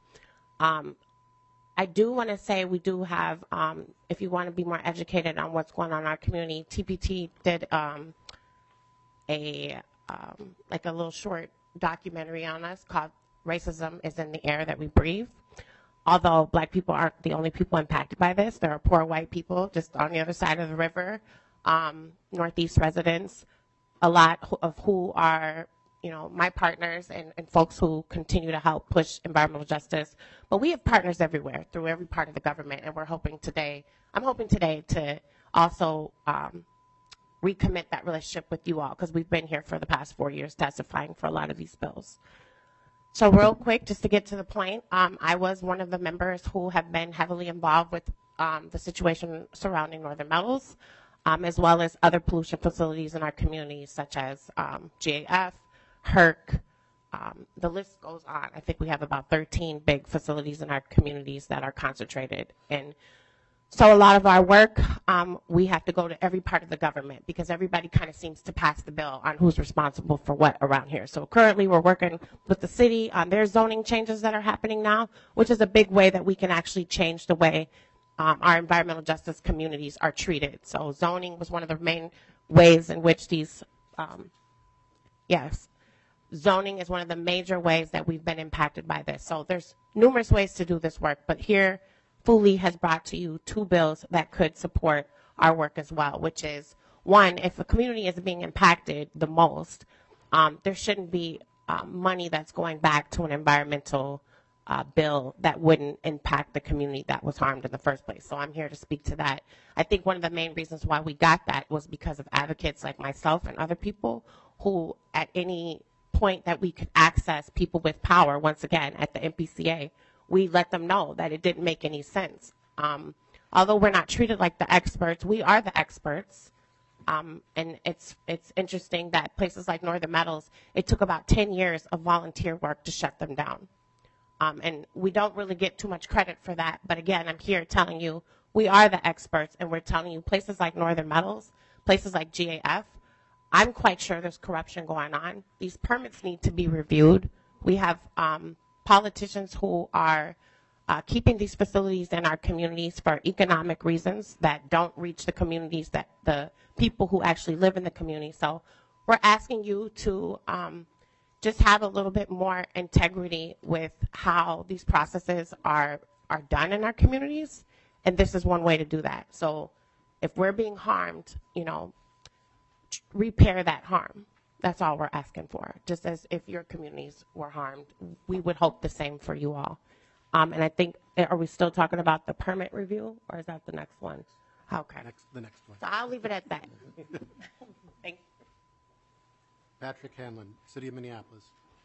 I do want to say we do have, if you want to be more educated on what's going on in our community, TPT did like a little short documentary on us called Racism is in the Air That We Breathe. Although black people aren't the only people impacted by this, there are poor white people just on the other side of the river, Northeast residents, a lot of who are, you know, my partners and folks who continue to help push environmental justice. But we have partners everywhere through every part of the government, and we're hoping today, I'm hoping today to also recommit that relationship with you all, because we've been here for the past 4 years testifying for a lot of these bills. So real quick, just to get to the point, I was one of the members who have been heavily involved with the situation surrounding Northern Metals, as well as other pollution facilities in our communities, such as GAF, HERC, the list goes on. I think we have about 13 big facilities in our communities that are concentrated. And so a lot of our work, we have to go to every part of the government because everybody kind of seems to pass the bill on who's responsible for what around here. So currently we're working with the city on their zoning changes that are happening now, which is a big way that we can actually change the way our environmental justice communities are treated. So zoning was one of the main ways in which these, zoning is one of the major ways that we've been impacted by this. So there's numerous ways to do this work, but here Fuli has brought to you 2 bills that could support our work as well, which is, one, if a community is being impacted the most, there shouldn't be money that's going back to an environmental bill that wouldn't impact the community that was harmed in the first place. So I'm here to speak to that. I think one of the main reasons why we got that was because of advocates like myself and other people who, at any point that we could access people with power, once again, at the MPCA, we let them know that it didn't make any sense. Although we're not treated like the experts, we are the experts. And it's interesting that places like Northern Metals, it took about 10 years of volunteer work to shut them down. And we don't really get too much credit for that. But again, I'm here telling you, we are the experts, and we're telling you places like Northern Metals, places like GAF, I'm quite sure there's corruption going on. These permits need to be reviewed. We have politicians who are keeping these facilities in our communities for economic reasons that don't reach the communities, that the people who actually live in the community. So we're asking you to just have a little bit more integrity with how these processes are done in our communities, and this is one way to do that. So if we're being harmed, you know, repair that harm. That's all we're asking for. Just as if your communities were harmed, we would hope the same for you all. And I think, are we still talking about the permit review, or is that the next one? Okay. The next one. So I'll leave it at that. Thank you. Patrick Hanlon, City of Minneapolis.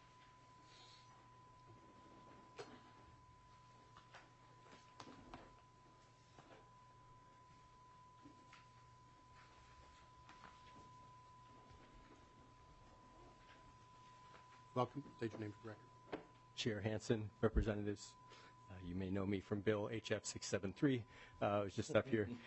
Welcome. State your name for the record. Chair Hansen, representatives. You may know me from Bill HF 673. I was just up here.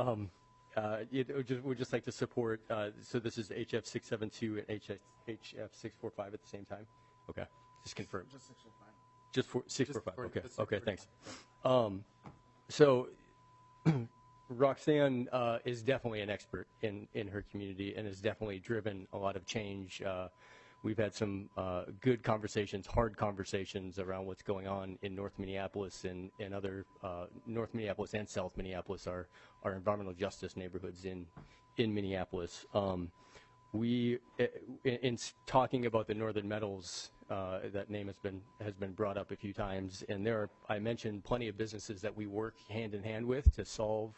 We'd just like to support, so this is HF 672 and HF 645 at the same time? Okay, just confirm. Just 645. Just for 645, okay, thanks. So Roxanne is definitely an expert in her community and has definitely driven a lot of change. We've had some good conversations, hard conversations around what's going on in North Minneapolis and other North Minneapolis and South Minneapolis, our environmental justice neighborhoods in Minneapolis. We, in talking about the Northern Metals, that name has been brought up a few times, and there are, I mentioned, plenty of businesses that we work hand in hand with to solve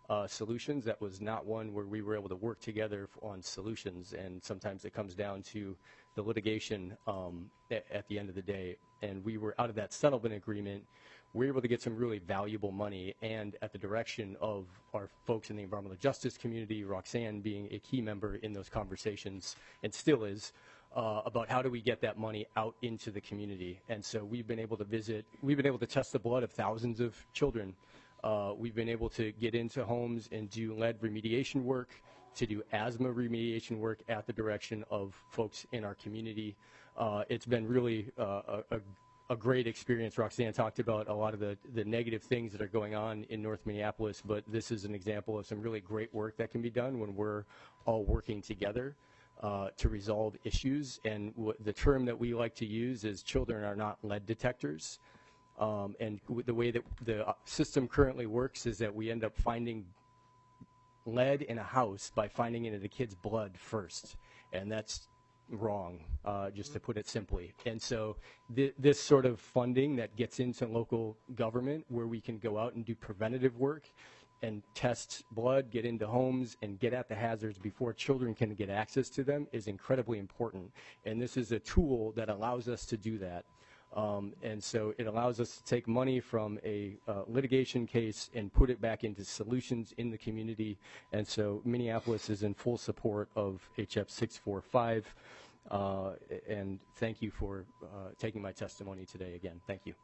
solutions. That was not one where we were able to work together on solutions, and sometimes it comes down to the litigation at the end of the day. And we were out of that settlement agreement. We were able to get some really valuable money, and at the direction of our folks in the environmental justice community, Roxanne being a key member in those conversations, and still is, about how do we get that money out into the community. And so we've been able to test the blood of thousands of children. We've been able to get into homes and do lead remediation work, to do asthma remediation work at the direction of folks in our community. It's been really a great experience. Roxanne talked about a lot of the negative things that are going on in North Minneapolis, but this is an example of some really great work that can be done when we're all working together to resolve issues. And the term that we like to use is children are not lead detectors. And the way that the system currently works is that we end up finding lead in a house by finding it in the kid's blood first. And that's wrong, just to put it simply. And so this sort of funding that gets into local government, where we can go out and do preventative work and test blood, get into homes, and get at the hazards before children can get access to them, is incredibly important. And this is a tool that allows us to do that. And so it allows us to take money from a litigation case and put it back into solutions in the community. And so Minneapolis is in full support of HF 645. And thank you for taking my testimony today again. Thank you.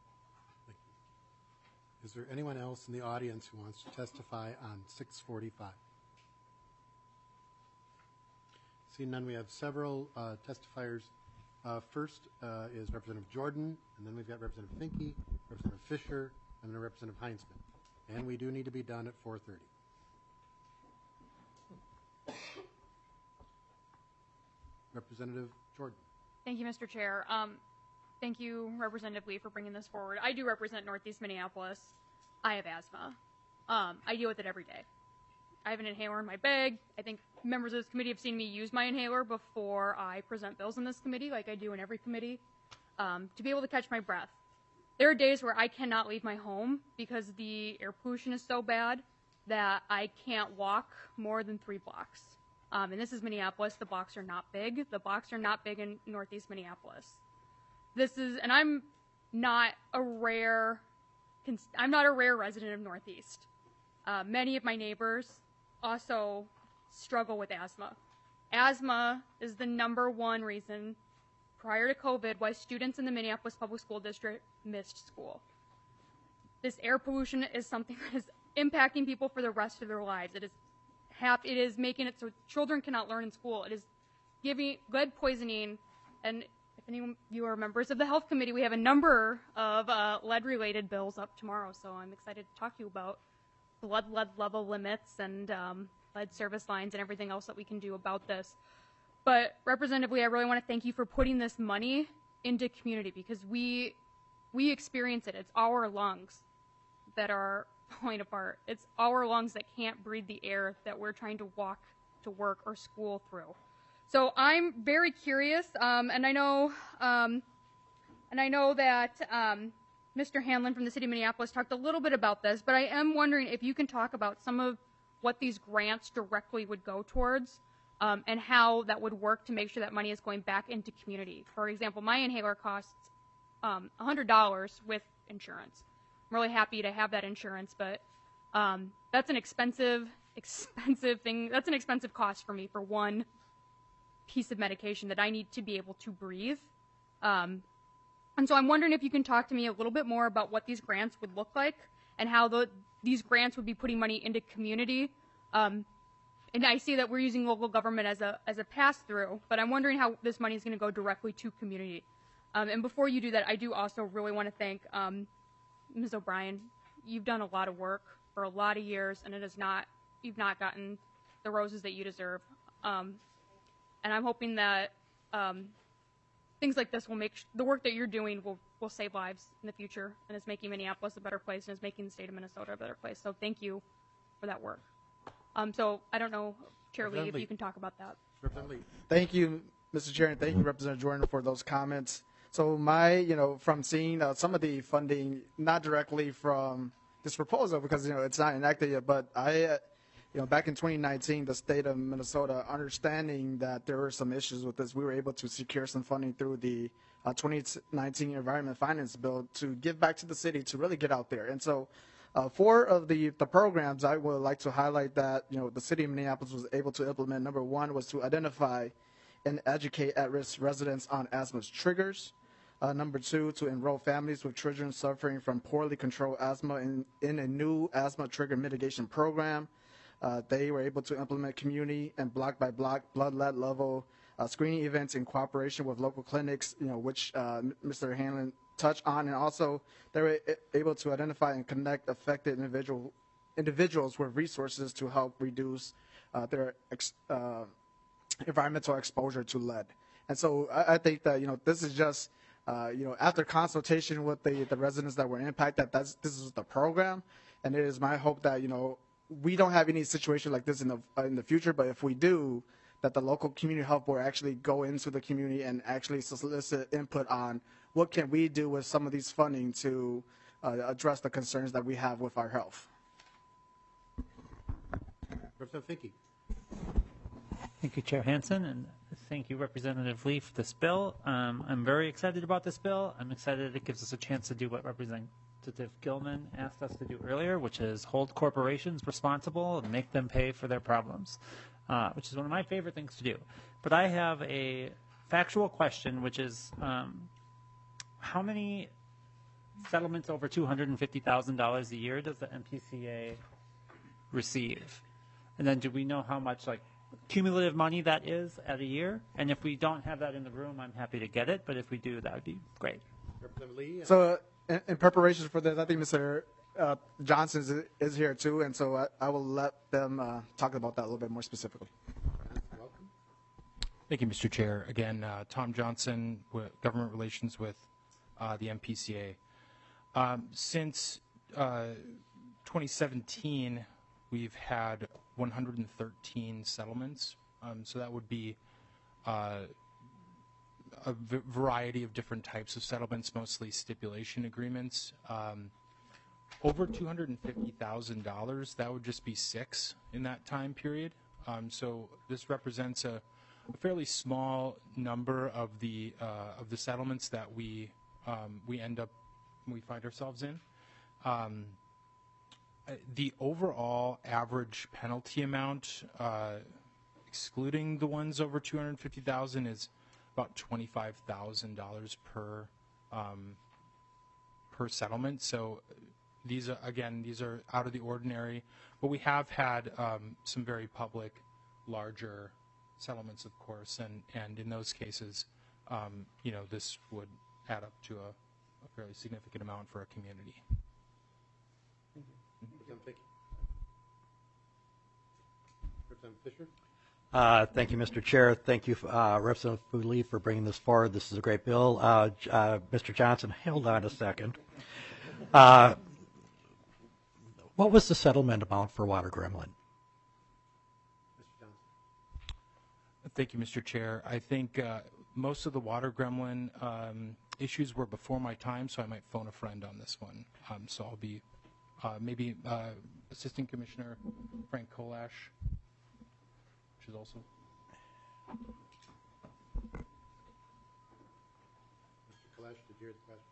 Is there anyone else in the audience who wants to testify on 645? Seeing none, we have several testifiers. First is Representative Jordan, and then we've got Representative Finke, Representative Fisher, and then Representative Heinzman. And we do need to be done at 4:30. Representative Jordan. Thank you, Mr. Chair. Thank you, Representative Lee, for bringing this forward. I do represent Northeast Minneapolis. I have asthma. I deal with it every day. I have an inhaler in my bag. I think members of this committee have seen me use my inhaler before I present bills in this committee, like I do in every committee, to be able to catch my breath. There are days where I cannot leave my home because the air pollution is so bad that I can't walk more than 3 blocks. And this is Minneapolis. The blocks are not big. The blocks are not big in Northeast Minneapolis. And I'm not a rare resident of Northeast. Many of my neighbors also struggle with asthma. Asthma is the #1 reason prior to COVID why students in the Minneapolis Public School District missed school. This air pollution is something that is impacting people for the rest of their lives. It is making it so children cannot learn in school. It is giving lead poisoning, and if any of you are members of the health committee, we have a number of lead-related bills up tomorrow, so I'm excited to talk to you about blood lead level limits and lead service lines and everything else that we can do about this. But Representative Lee, I really want to thank you for putting this money into community, because we experience it. It's our lungs that are falling apart. It's our lungs that can't breathe the air that we're trying to walk to work or school through. So I'm very curious, and I know that Mr. Hanlon from the City of Minneapolis talked a little bit about this, but I am wondering if you can talk about some of what these grants directly would go towards, and how that would work to make sure that money is going back into community. For example, my inhaler costs $100 with insurance. I'm really happy to have that insurance, but that's an expensive thing. That's an expensive cost for me for one piece of medication that I need to be able to breathe. And so I'm wondering if you can talk to me a little bit more about what these grants would look like and how these grants would be putting money into community. And I see that we're using local government as a pass-through, but I'm wondering how this money is going to go directly to community. And before you do that, I do also really want to thank Ms. O'Brien. You've done a lot of work for a lot of years, and you've not gotten the roses that you deserve. And I'm hoping that things like this will make the work that you're doing will save lives in the future, and it's making Minneapolis a better place, and it's making the state of Minnesota a better place. So thank you for that work. So I don't know, Chair Lee, if you can talk about that. Thank you, Mr. Chair, and thank you, Representative Jordan, for those comments. So from seeing some of the funding, not directly from this proposal because it's not enacted yet. But back in 2019, the state of Minnesota, understanding that there were some issues with this, we were able to secure some funding through the 2019 Environment Finance Bill to give back to the city to really get out there. And so 4 of the programs I would like to highlight that the city of Minneapolis was able to implement. Number 1 was to identify and educate at-risk residents on asthma's triggers. Number 2, to enroll families with children suffering from poorly controlled asthma in a new asthma trigger mitigation program. They were able to implement community and block-by-block blood lead level screening events in cooperation with local clinics, which Mr. Hanlon touched on. And also, they were able to identify and connect affected individuals with resources to help reduce their environmental exposure to lead. And so I think that, this is just, after consultation with the residents that were impacted, this is the program. And it is my hope that, we don't have any situation like this in the future, but if we do, that the local community health board actually go into the community and actually solicit input on what can we do with some of these funding to address the concerns that we have with our health. Representative Finke. Thank you, Chair Hansen, and thank you, Representative Lee, for this bill. I'm very excited about this bill. I'm excited it gives us a chance to do what Representative Gilman asked us to do earlier, which is hold corporations responsible and make them pay for their problems, which is one of my favorite things to do. But I have a factual question, which is how many settlements over $250,000 a year does the MPCA receive? And then do we know how much cumulative money that is at a year? And if we don't have that in the room, I'm happy to get it. But if we do, that would be great. Representative Lee. So in preparation for this, I think Mr. Johnson is here too, and so I will let them talk about that a little bit more specifically. Welcome. Thank you, Mr. Chair. Again, Tom Johnson, Government Relations with the MPCA. Since 2017, we've had 113 settlements. So that would be a variety of different types of settlements, mostly stipulation agreements. Over $250,000, that would just be 6 in that time period. So this represents a fairly small number of the settlements that we find ourselves in. The overall average penalty amount, excluding the ones over $250,000, is about $25,000 per settlement. So these are out of the ordinary, but we have had some very public, larger settlements, of course, and in those cases, this would add up to a fairly significant amount for a community. Representative Fisher. Thank you, Mr. Chair. Thank you, Representative Lee, for bringing this forward. This is a great bill. Mr. Johnson, hold on a second. What was the settlement amount for Water Gremlin? Thank you, Mr. Chair. I think most of the Water Gremlin issues were before my time, so I might phone a friend on this one. So I'll be maybe Assistant Commissioner Frank Kolash, which is also. Mr. Kolash, did you hear the question?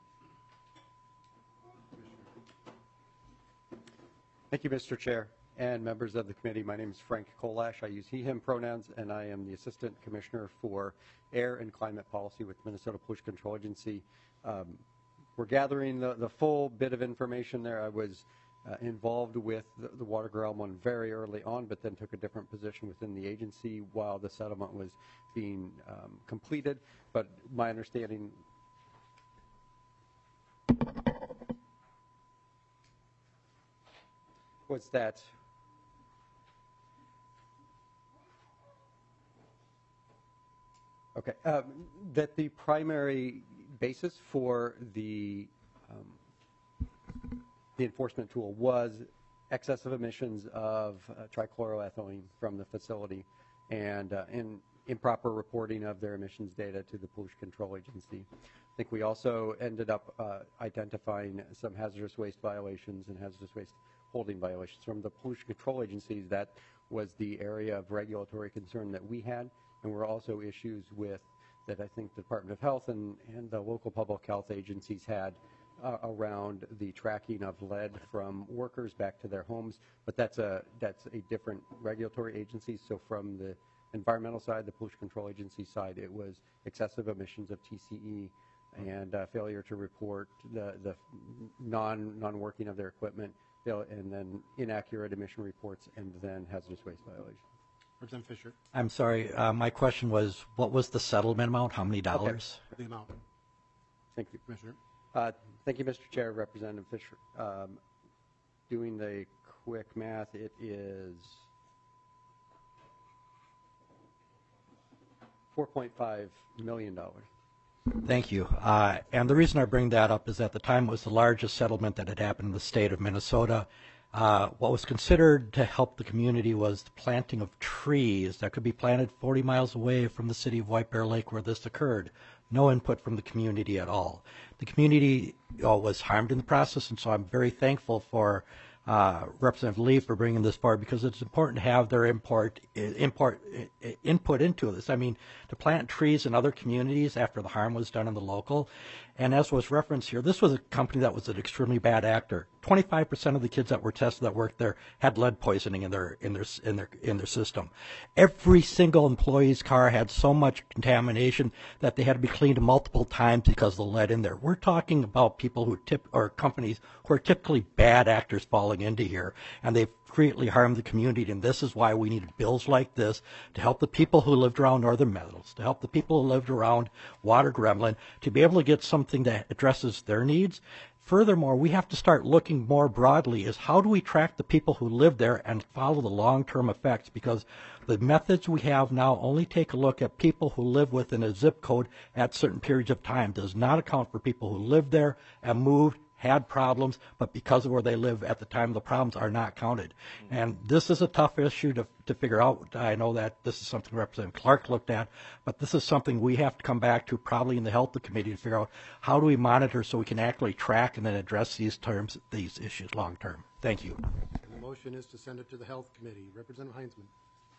Thank you, Mr. Chair and members of the committee. My name is Frank Kolash. I use he, him pronouns, and I am the Assistant Commissioner for Air and Climate Policy with Minnesota Pollution Control Agency. We're gathering the full bit of information there. I was involved with the Water Gremlin very early on, but then took a different position within the agency while the settlement was being completed. But my understanding was that that the primary basis for the enforcement tool was excessive emissions of trichloroethylene from the facility, and improper reporting of their emissions data to the Pollution Control Agency. I think we also ended up identifying some hazardous waste violations and hazardous waste holding violations from the Pollution Control Agencies. That was the area of regulatory concern that we had, and were also issues with that I think the Department of Health and the local public health agencies had around the tracking of lead from workers back to their homes. But that's a different regulatory agency. So from the environmental side, the Pollution Control Agency side, it was excessive emissions of TCE and failure to report the non-working of their equipment, and then inaccurate emission reports, and then hazardous waste violations. Representative Fisher. I'm sorry. My question was, what was the settlement amount? How many dollars? The amount. Thank you, Commissioner. Thank you, Mr. Chair. Representative Fisher. Doing the quick math, it is $4.5 million. Thank you. And the reason I bring that up is at the time it was the largest settlement that had happened in the state of Minnesota. What was considered to help the community was the planting of trees that could be planted 40 miles away from the city of White Bear Lake where this occurred. No input from the community at all. The community was harmed in the process, and so I'm very thankful for Representative Lee for bringing this forward, because it's important to have their input into this. I mean, to plant trees in other communities after the harm was done in the local. And as was referenced here, this was a company that was an extremely bad actor. 25% of the kids that were tested that worked there had lead poisoning in their system. Every single employee's car had so much contamination that they had to be cleaned multiple times because of the lead in there. We're talking about people or companies who are typically bad actors falling into here, and they've greatly harmed the community. And this is why we needed bills like this to help the people who lived around Northern Meadows, to help the people who lived around Water Gremlin, to be able to get something that addresses their needs. Furthermore, we have to start looking more broadly is how do we track the people who live there and follow the long-term effects, because the methods we have now only take a look at people who live within a zip code at certain periods of time, does not account for people who lived there and moved, had problems, but because of where they live at the time, the problems are not counted. And this is a tough issue to figure out. I know that this is something Representative Clark looked at, but this is something we have to come back to probably in the Health Committee to figure out how do we monitor so we can actually track and then address these issues long term. Thank you. And the motion is to send it to the Health Committee. Representative Heinzman.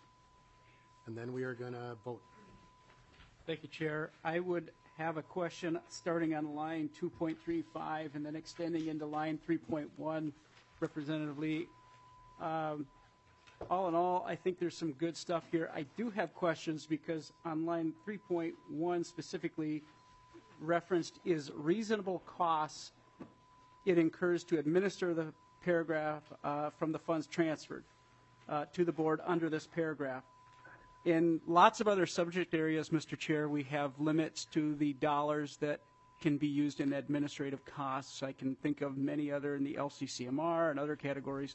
And then we are going to vote. Thank you, Chair. I would have a question starting on line 2.35 and then extending into line 3.1. Representative Lee, all in all, I think there's some good stuff here. I do have questions because on line 3.1 specifically referenced is reasonable costs it incurs to administer the paragraph from the funds transferred to the board under this paragraph. In lots of other subject areas, Mr. Chair, we have limits to the dollars that can be used in administrative costs. I can think of many other in the LCCMR and other categories.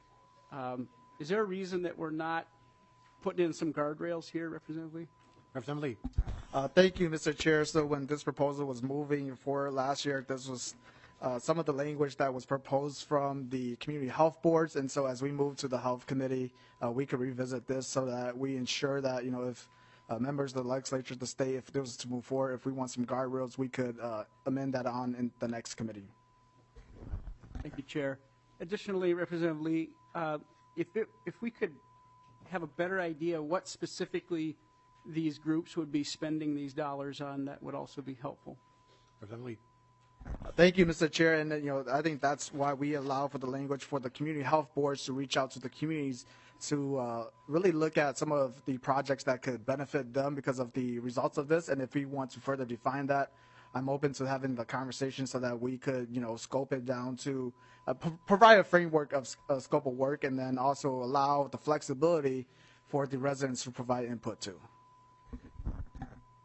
Is there a reason that we're not putting in some guardrails here, Representative Lee? Representative Lee. Thank you, Mr. Chair. So when this proposal was moving forward last year, this was some of the language that was proposed from the community health boards. And so as we move to the Health Committee, we could revisit this so that we ensure that, if members of the legislature, the state, if this was to move forward, if we want some guardrails, we could amend that on in the next committee. Thank you, Chair. Additionally, Representative Lee, if we could have a better idea what specifically these groups would be spending these dollars on, that would also be helpful. Representative Lee. Thank you, Mr. Chair. And I think that's why we allow for the language for the community health boards to reach out to the communities to really look at some of the projects that could benefit them because of the results of this. And if we want to further define that, I'm open to having the conversation so that we could, scope it down to provide a framework of scope of work, and then also allow the flexibility for the residents to provide input to. I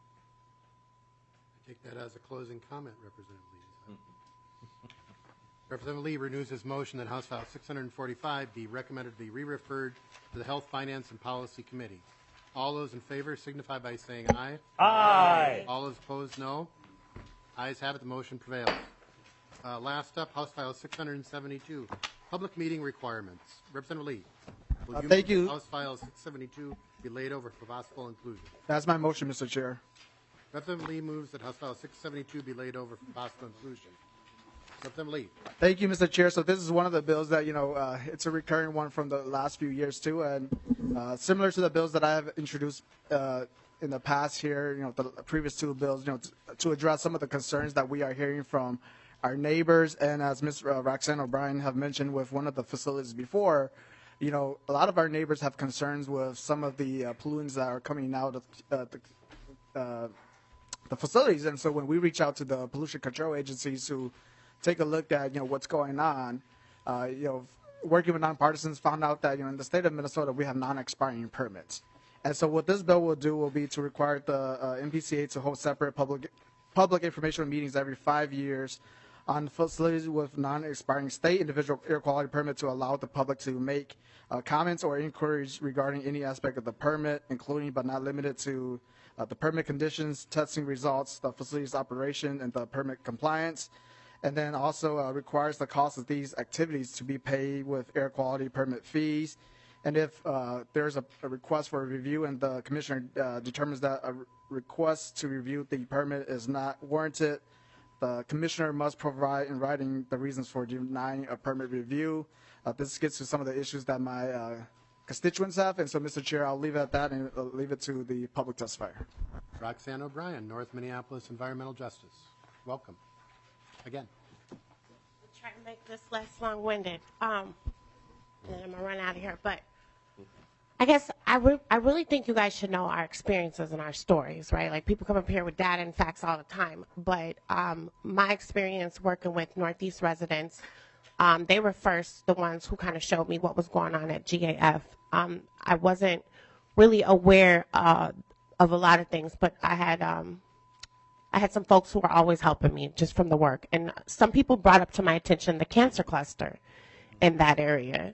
take that as a closing comment, Representative Lee. Representative Lee renews his motion that House File 645 be recommended to be re-referred to the Health, Finance, and Policy Committee. All those in favor signify by saying aye. Aye. All those opposed, no. Ayes have it. The motion prevails. Last up, House File 672, public meeting requirements. Representative Lee. Will you Thank move you. that House File 672 be laid over for possible inclusion? That's my motion, Mr. Chair. Representative Lee moves that House File 672 be laid over for possible inclusion. Representative Lee. Thank you, Mr. Chair. So this is one of the bills that, it's a recurring one from the last few years too. And similar to the bills that I have introduced in the past here, the previous two bills, to address some of the concerns that we are hearing from our neighbors. And as Ms. Roxanne O'Brien have mentioned with one of the facilities before, a lot of our neighbors have concerns with some of the pollutants that are coming out of the facilities. And so when we reach out to the pollution control agencies to take a look at, what's going on, working with nonpartisans found out that, in the state of Minnesota, we have non-expiring permits. And so what this bill will do will be to require the MPCA to hold separate public informational meetings every 5 years on facilities with non-expiring state individual air quality permit to allow the public to make comments or inquiries regarding any aspect of the permit, including but not limited to the permit conditions, testing results, the facility's operation, and the permit compliance. And then also requires the cost of these activities to be paid with air quality permit fees. And if there's a request for a review and the commissioner determines that a request to review the permit is not warranted, the commissioner must provide in writing the reasons for denying a permit review. This gets to some of the issues that my constituents have. And so, Mr. Chair, I'll leave it at that and leave it to the public testifier. Roxanne O'Brien, North Minneapolis Environmental Justice. Welcome. Again. We'll try to make this less long-winded. And I'm going to run out of here. But I guess I really think you guys should know our experiences and our stories, right? Like, people come up here with data and facts all the time. But my experience working with Northeast residents, they were first the ones who kind of showed me what was going on at GAF. I wasn't really aware of a lot of things, but I had some folks who were always helping me just from the work. And some people brought up to my attention the cancer cluster in that area,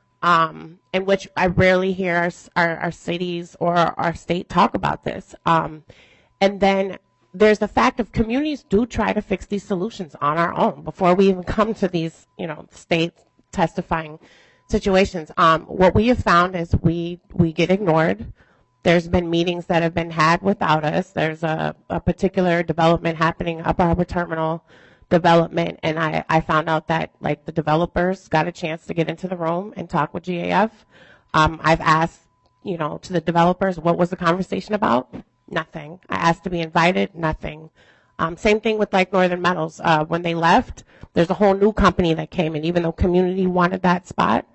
in which I rarely hear our cities or our state talk about this. And then there's the fact of communities do try to fix these solutions on our own before we even come to these, state testifying situations. What we have found is we get ignored. There's been meetings that have been had without us. There's a particular development happening up Harbor Terminal development, and I found out that, like, the developers got a chance to get into the room and talk with GAF. I've asked, to the developers, what was the conversation about? Nothing. I asked to be invited. Nothing. Same thing with, like, Northern Metals. When they left, there's a whole new company that came in, even though community wanted that spot.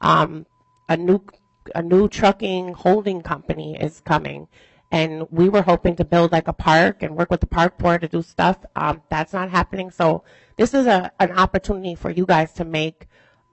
A new trucking holding company is coming, and we were hoping to build like a park and work with the park board to do stuff. That's not happening. So this is an opportunity for you guys to make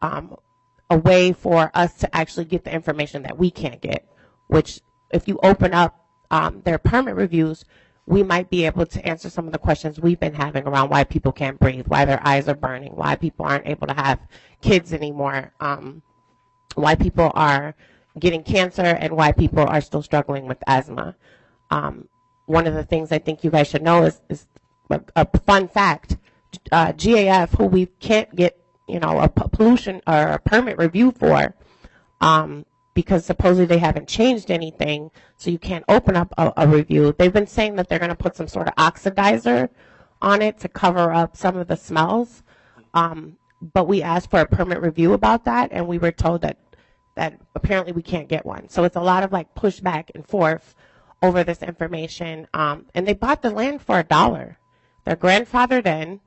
a way for us to actually get the information that we can't get, which if you open up their permit reviews, we might be able to answer some of the questions we've been having around why people can't breathe, why their eyes are burning, why people aren't able to have kids anymore, why people are getting cancer, and why people are still struggling with asthma. One of the things I think you guys should know is a fun fact. GAF, who we can't get, a pollution or a permit review for, because supposedly they haven't changed anything, so you can't open up a review. They've been saying that they're going to put some sort of oxidizer on it to cover up some of the smells. But we asked for a permit review about that, and we were told that apparently we can't get one. So it's a lot of like pushback and forth over this information. And they bought the land for $1. They're grandfathered in.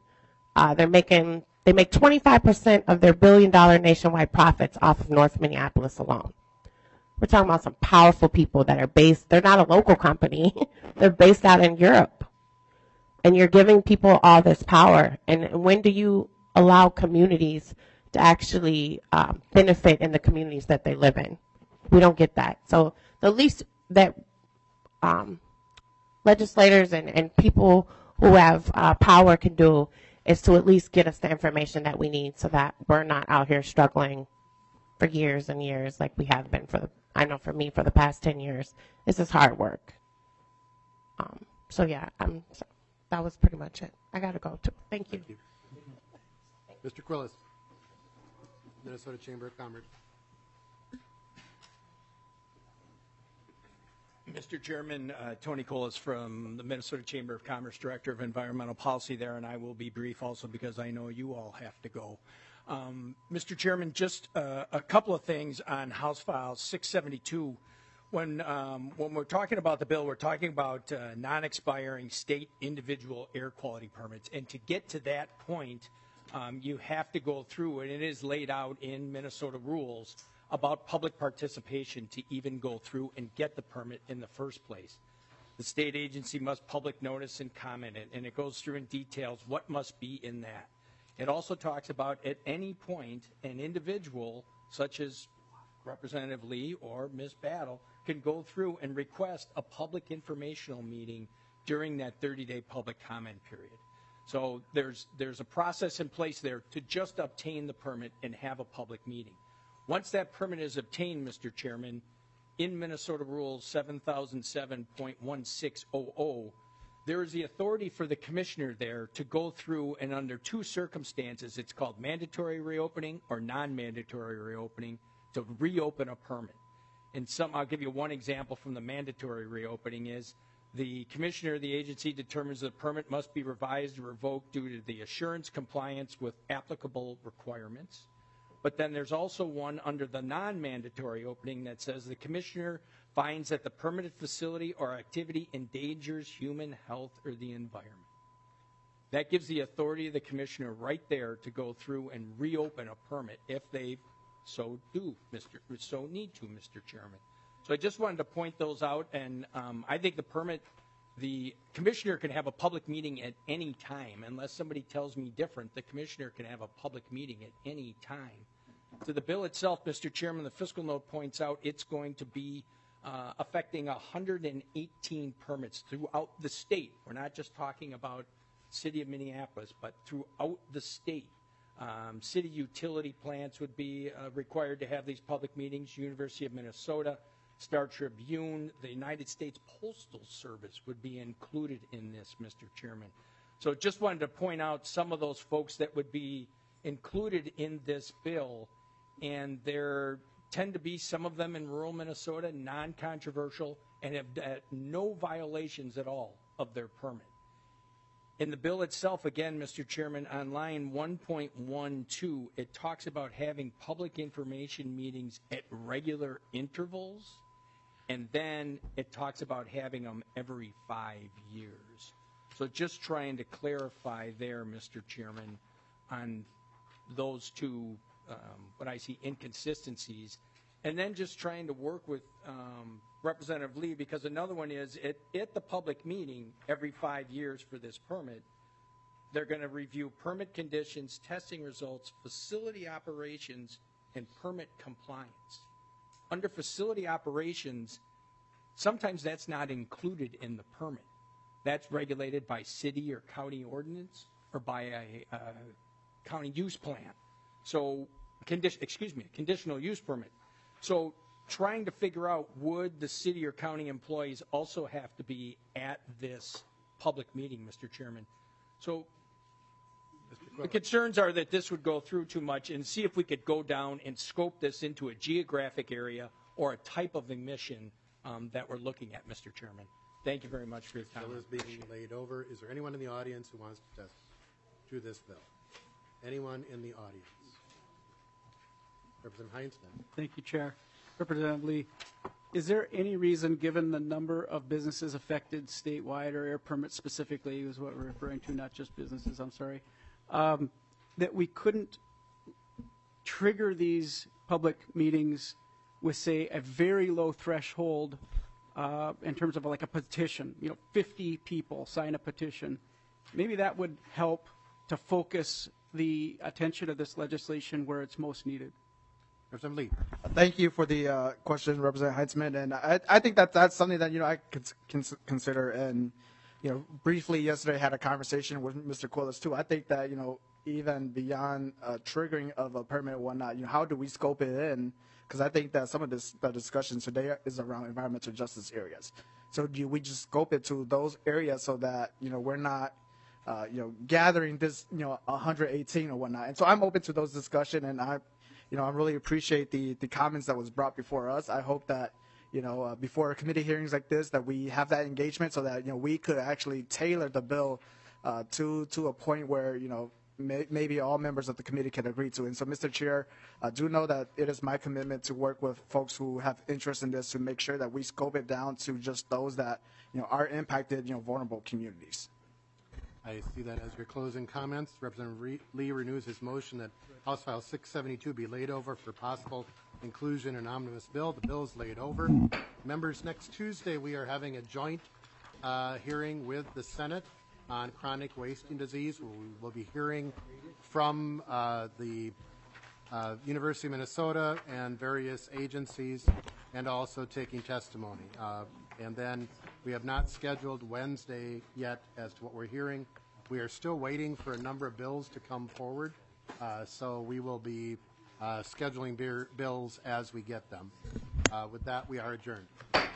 They make 25% of their $1 billion nationwide profits off of North Minneapolis alone. We're talking about some powerful people that are based, they're not a local company, they're based out in Europe. And you're giving people all this power. And when do you allow communities to actually benefit in the communities that they live in? We don't get that. So the least that legislators and people who have power can do is to at least get us the information that we need so that we're not out here struggling for years and years like we have been I know for me, for the past 10 years. This is hard work. So yeah, that was pretty much it. I got to go too. Thank you. Mr. Quillis, Minnesota Chamber of Commerce. Mr. Chairman, Tony Colas from the Minnesota Chamber of Commerce, Director of Environmental Policy there, and I will be brief also because I know you all have to go. Mr. Chairman, just a couple of things on House File 672. When we're talking about the bill, we're talking about non-expiring state individual air quality permits. And to get to that point, you have to go through, and it is laid out in Minnesota rules, about public participation to even go through and get the permit in the first place. The state agency must public notice and comment it, and it goes through and details what must be in that. It also talks about at any point an individual, such as Representative Lee or Ms. Battle, can go through and request a public informational meeting during that 30-day public comment period. So there's a process in place there to just obtain the permit and have a public meeting. Once that permit is obtained, Mr. Chairman, in Minnesota Rules 7007.1600, there is the authority for the commissioner there to go through, and under two circumstances, it's called mandatory reopening or non-mandatory reopening, to reopen a permit. And I'll give you one example from the mandatory reopening is the commissioner of the agency determines the permit must be revised or revoked due to the assurance compliance with applicable requirements. But then there's also one under the non-mandatory opening that says the commissioner finds that the permitted facility or activity endangers human health or the environment. That gives the authority of the commissioner right there to go through and reopen a permit if they so need to, Mr. Chairman. So I just wanted to point those out, and I think the commissioner can have a public meeting at any time. Unless somebody tells me different, the commissioner can have a public meeting at any time. To the bill itself, Mr. Chairman, the fiscal note points out it's going to be affecting 118 permits throughout the state. We're not just talking about city of Minneapolis, but throughout the state. City utility plants would be required to have these public meetings. University of Minnesota, Star Tribune, the United States Postal Service would be included in this, Mr. Chairman. So just wanted to point out some of those folks that would be included in this bill, and there tend to be some of them in rural Minnesota, non-controversial, and have no violations at all of their permit. In the bill itself, again, Mr. Chairman, on line 1.12, it talks about having public information meetings at regular intervals, and then it talks about having them every 5 years. So just trying to clarify there, Mr. Chairman, on those two, what I see inconsistencies, and then just trying to work with Representative Lee, because another one is at the public meeting every 5 years for this permit, they're going to review permit conditions, testing results, facility operations, and permit compliance. Under facility operations, sometimes that's not included in the permit. That's regulated by city or county ordinance or by a county use plan. So, conditional use permit. So trying to figure out, would the city or county employees also have to be at this public meeting, Mr. Chairman? So the concerns are that this would go through too much, and see if we could go down and scope this into a geographic area or a type of emission that we're looking at, Mr. Chairman. Thank you very much for your time. The bill is being laid over. Is there anyone in the audience who wants to testify to this bill? Anyone in the audience? Representative Heinzman. Thank you, Chair. Representative Lee, is there any reason, given the number of businesses affected statewide or air permits specifically is what we're referring to, not just businesses, I'm sorry, that we couldn't trigger these public meetings with, say, a very low threshold in terms of like a petition, 50 people sign a petition. Maybe that would help to focus the attention of this legislation where it's most needed. Representative Lee. Thank you for the question, Representative Heinzman. And I think that's something that, I could consider. And, briefly yesterday I had a conversation with Mr. Quillis too. I think that, even beyond triggering of a permit and whatnot, how do we scope it in? Because I think that some of the discussion today is around environmental justice areas. So do we just scope it to those areas so that, we're not, gathering this, 118 or whatnot. And so I'm open to those discussions, and I really appreciate the comments that was brought before us. I hope that, before committee hearings like this, that we have that engagement so that, we could actually tailor the bill to a point where, maybe all members of the committee can agree to. And so, Mr. Chair, do know that it is my commitment to work with folks who have interest in this to make sure that we scope it down to just those that, are impacted, vulnerable communities. I see that as your closing comments. Representative Lee renews his motion that House File 672 be laid over for possible inclusion in omnibus bill. The bill is laid over. Members, next Tuesday we are having a joint hearing with the Senate on chronic wasting disease. We will be hearing from the University of Minnesota and various agencies, and also taking testimony. And then we have not scheduled Wednesday yet as to what we're hearing. We are still waiting for a number of bills to come forward, so we will be scheduling bills as we get them. With that, we are adjourned.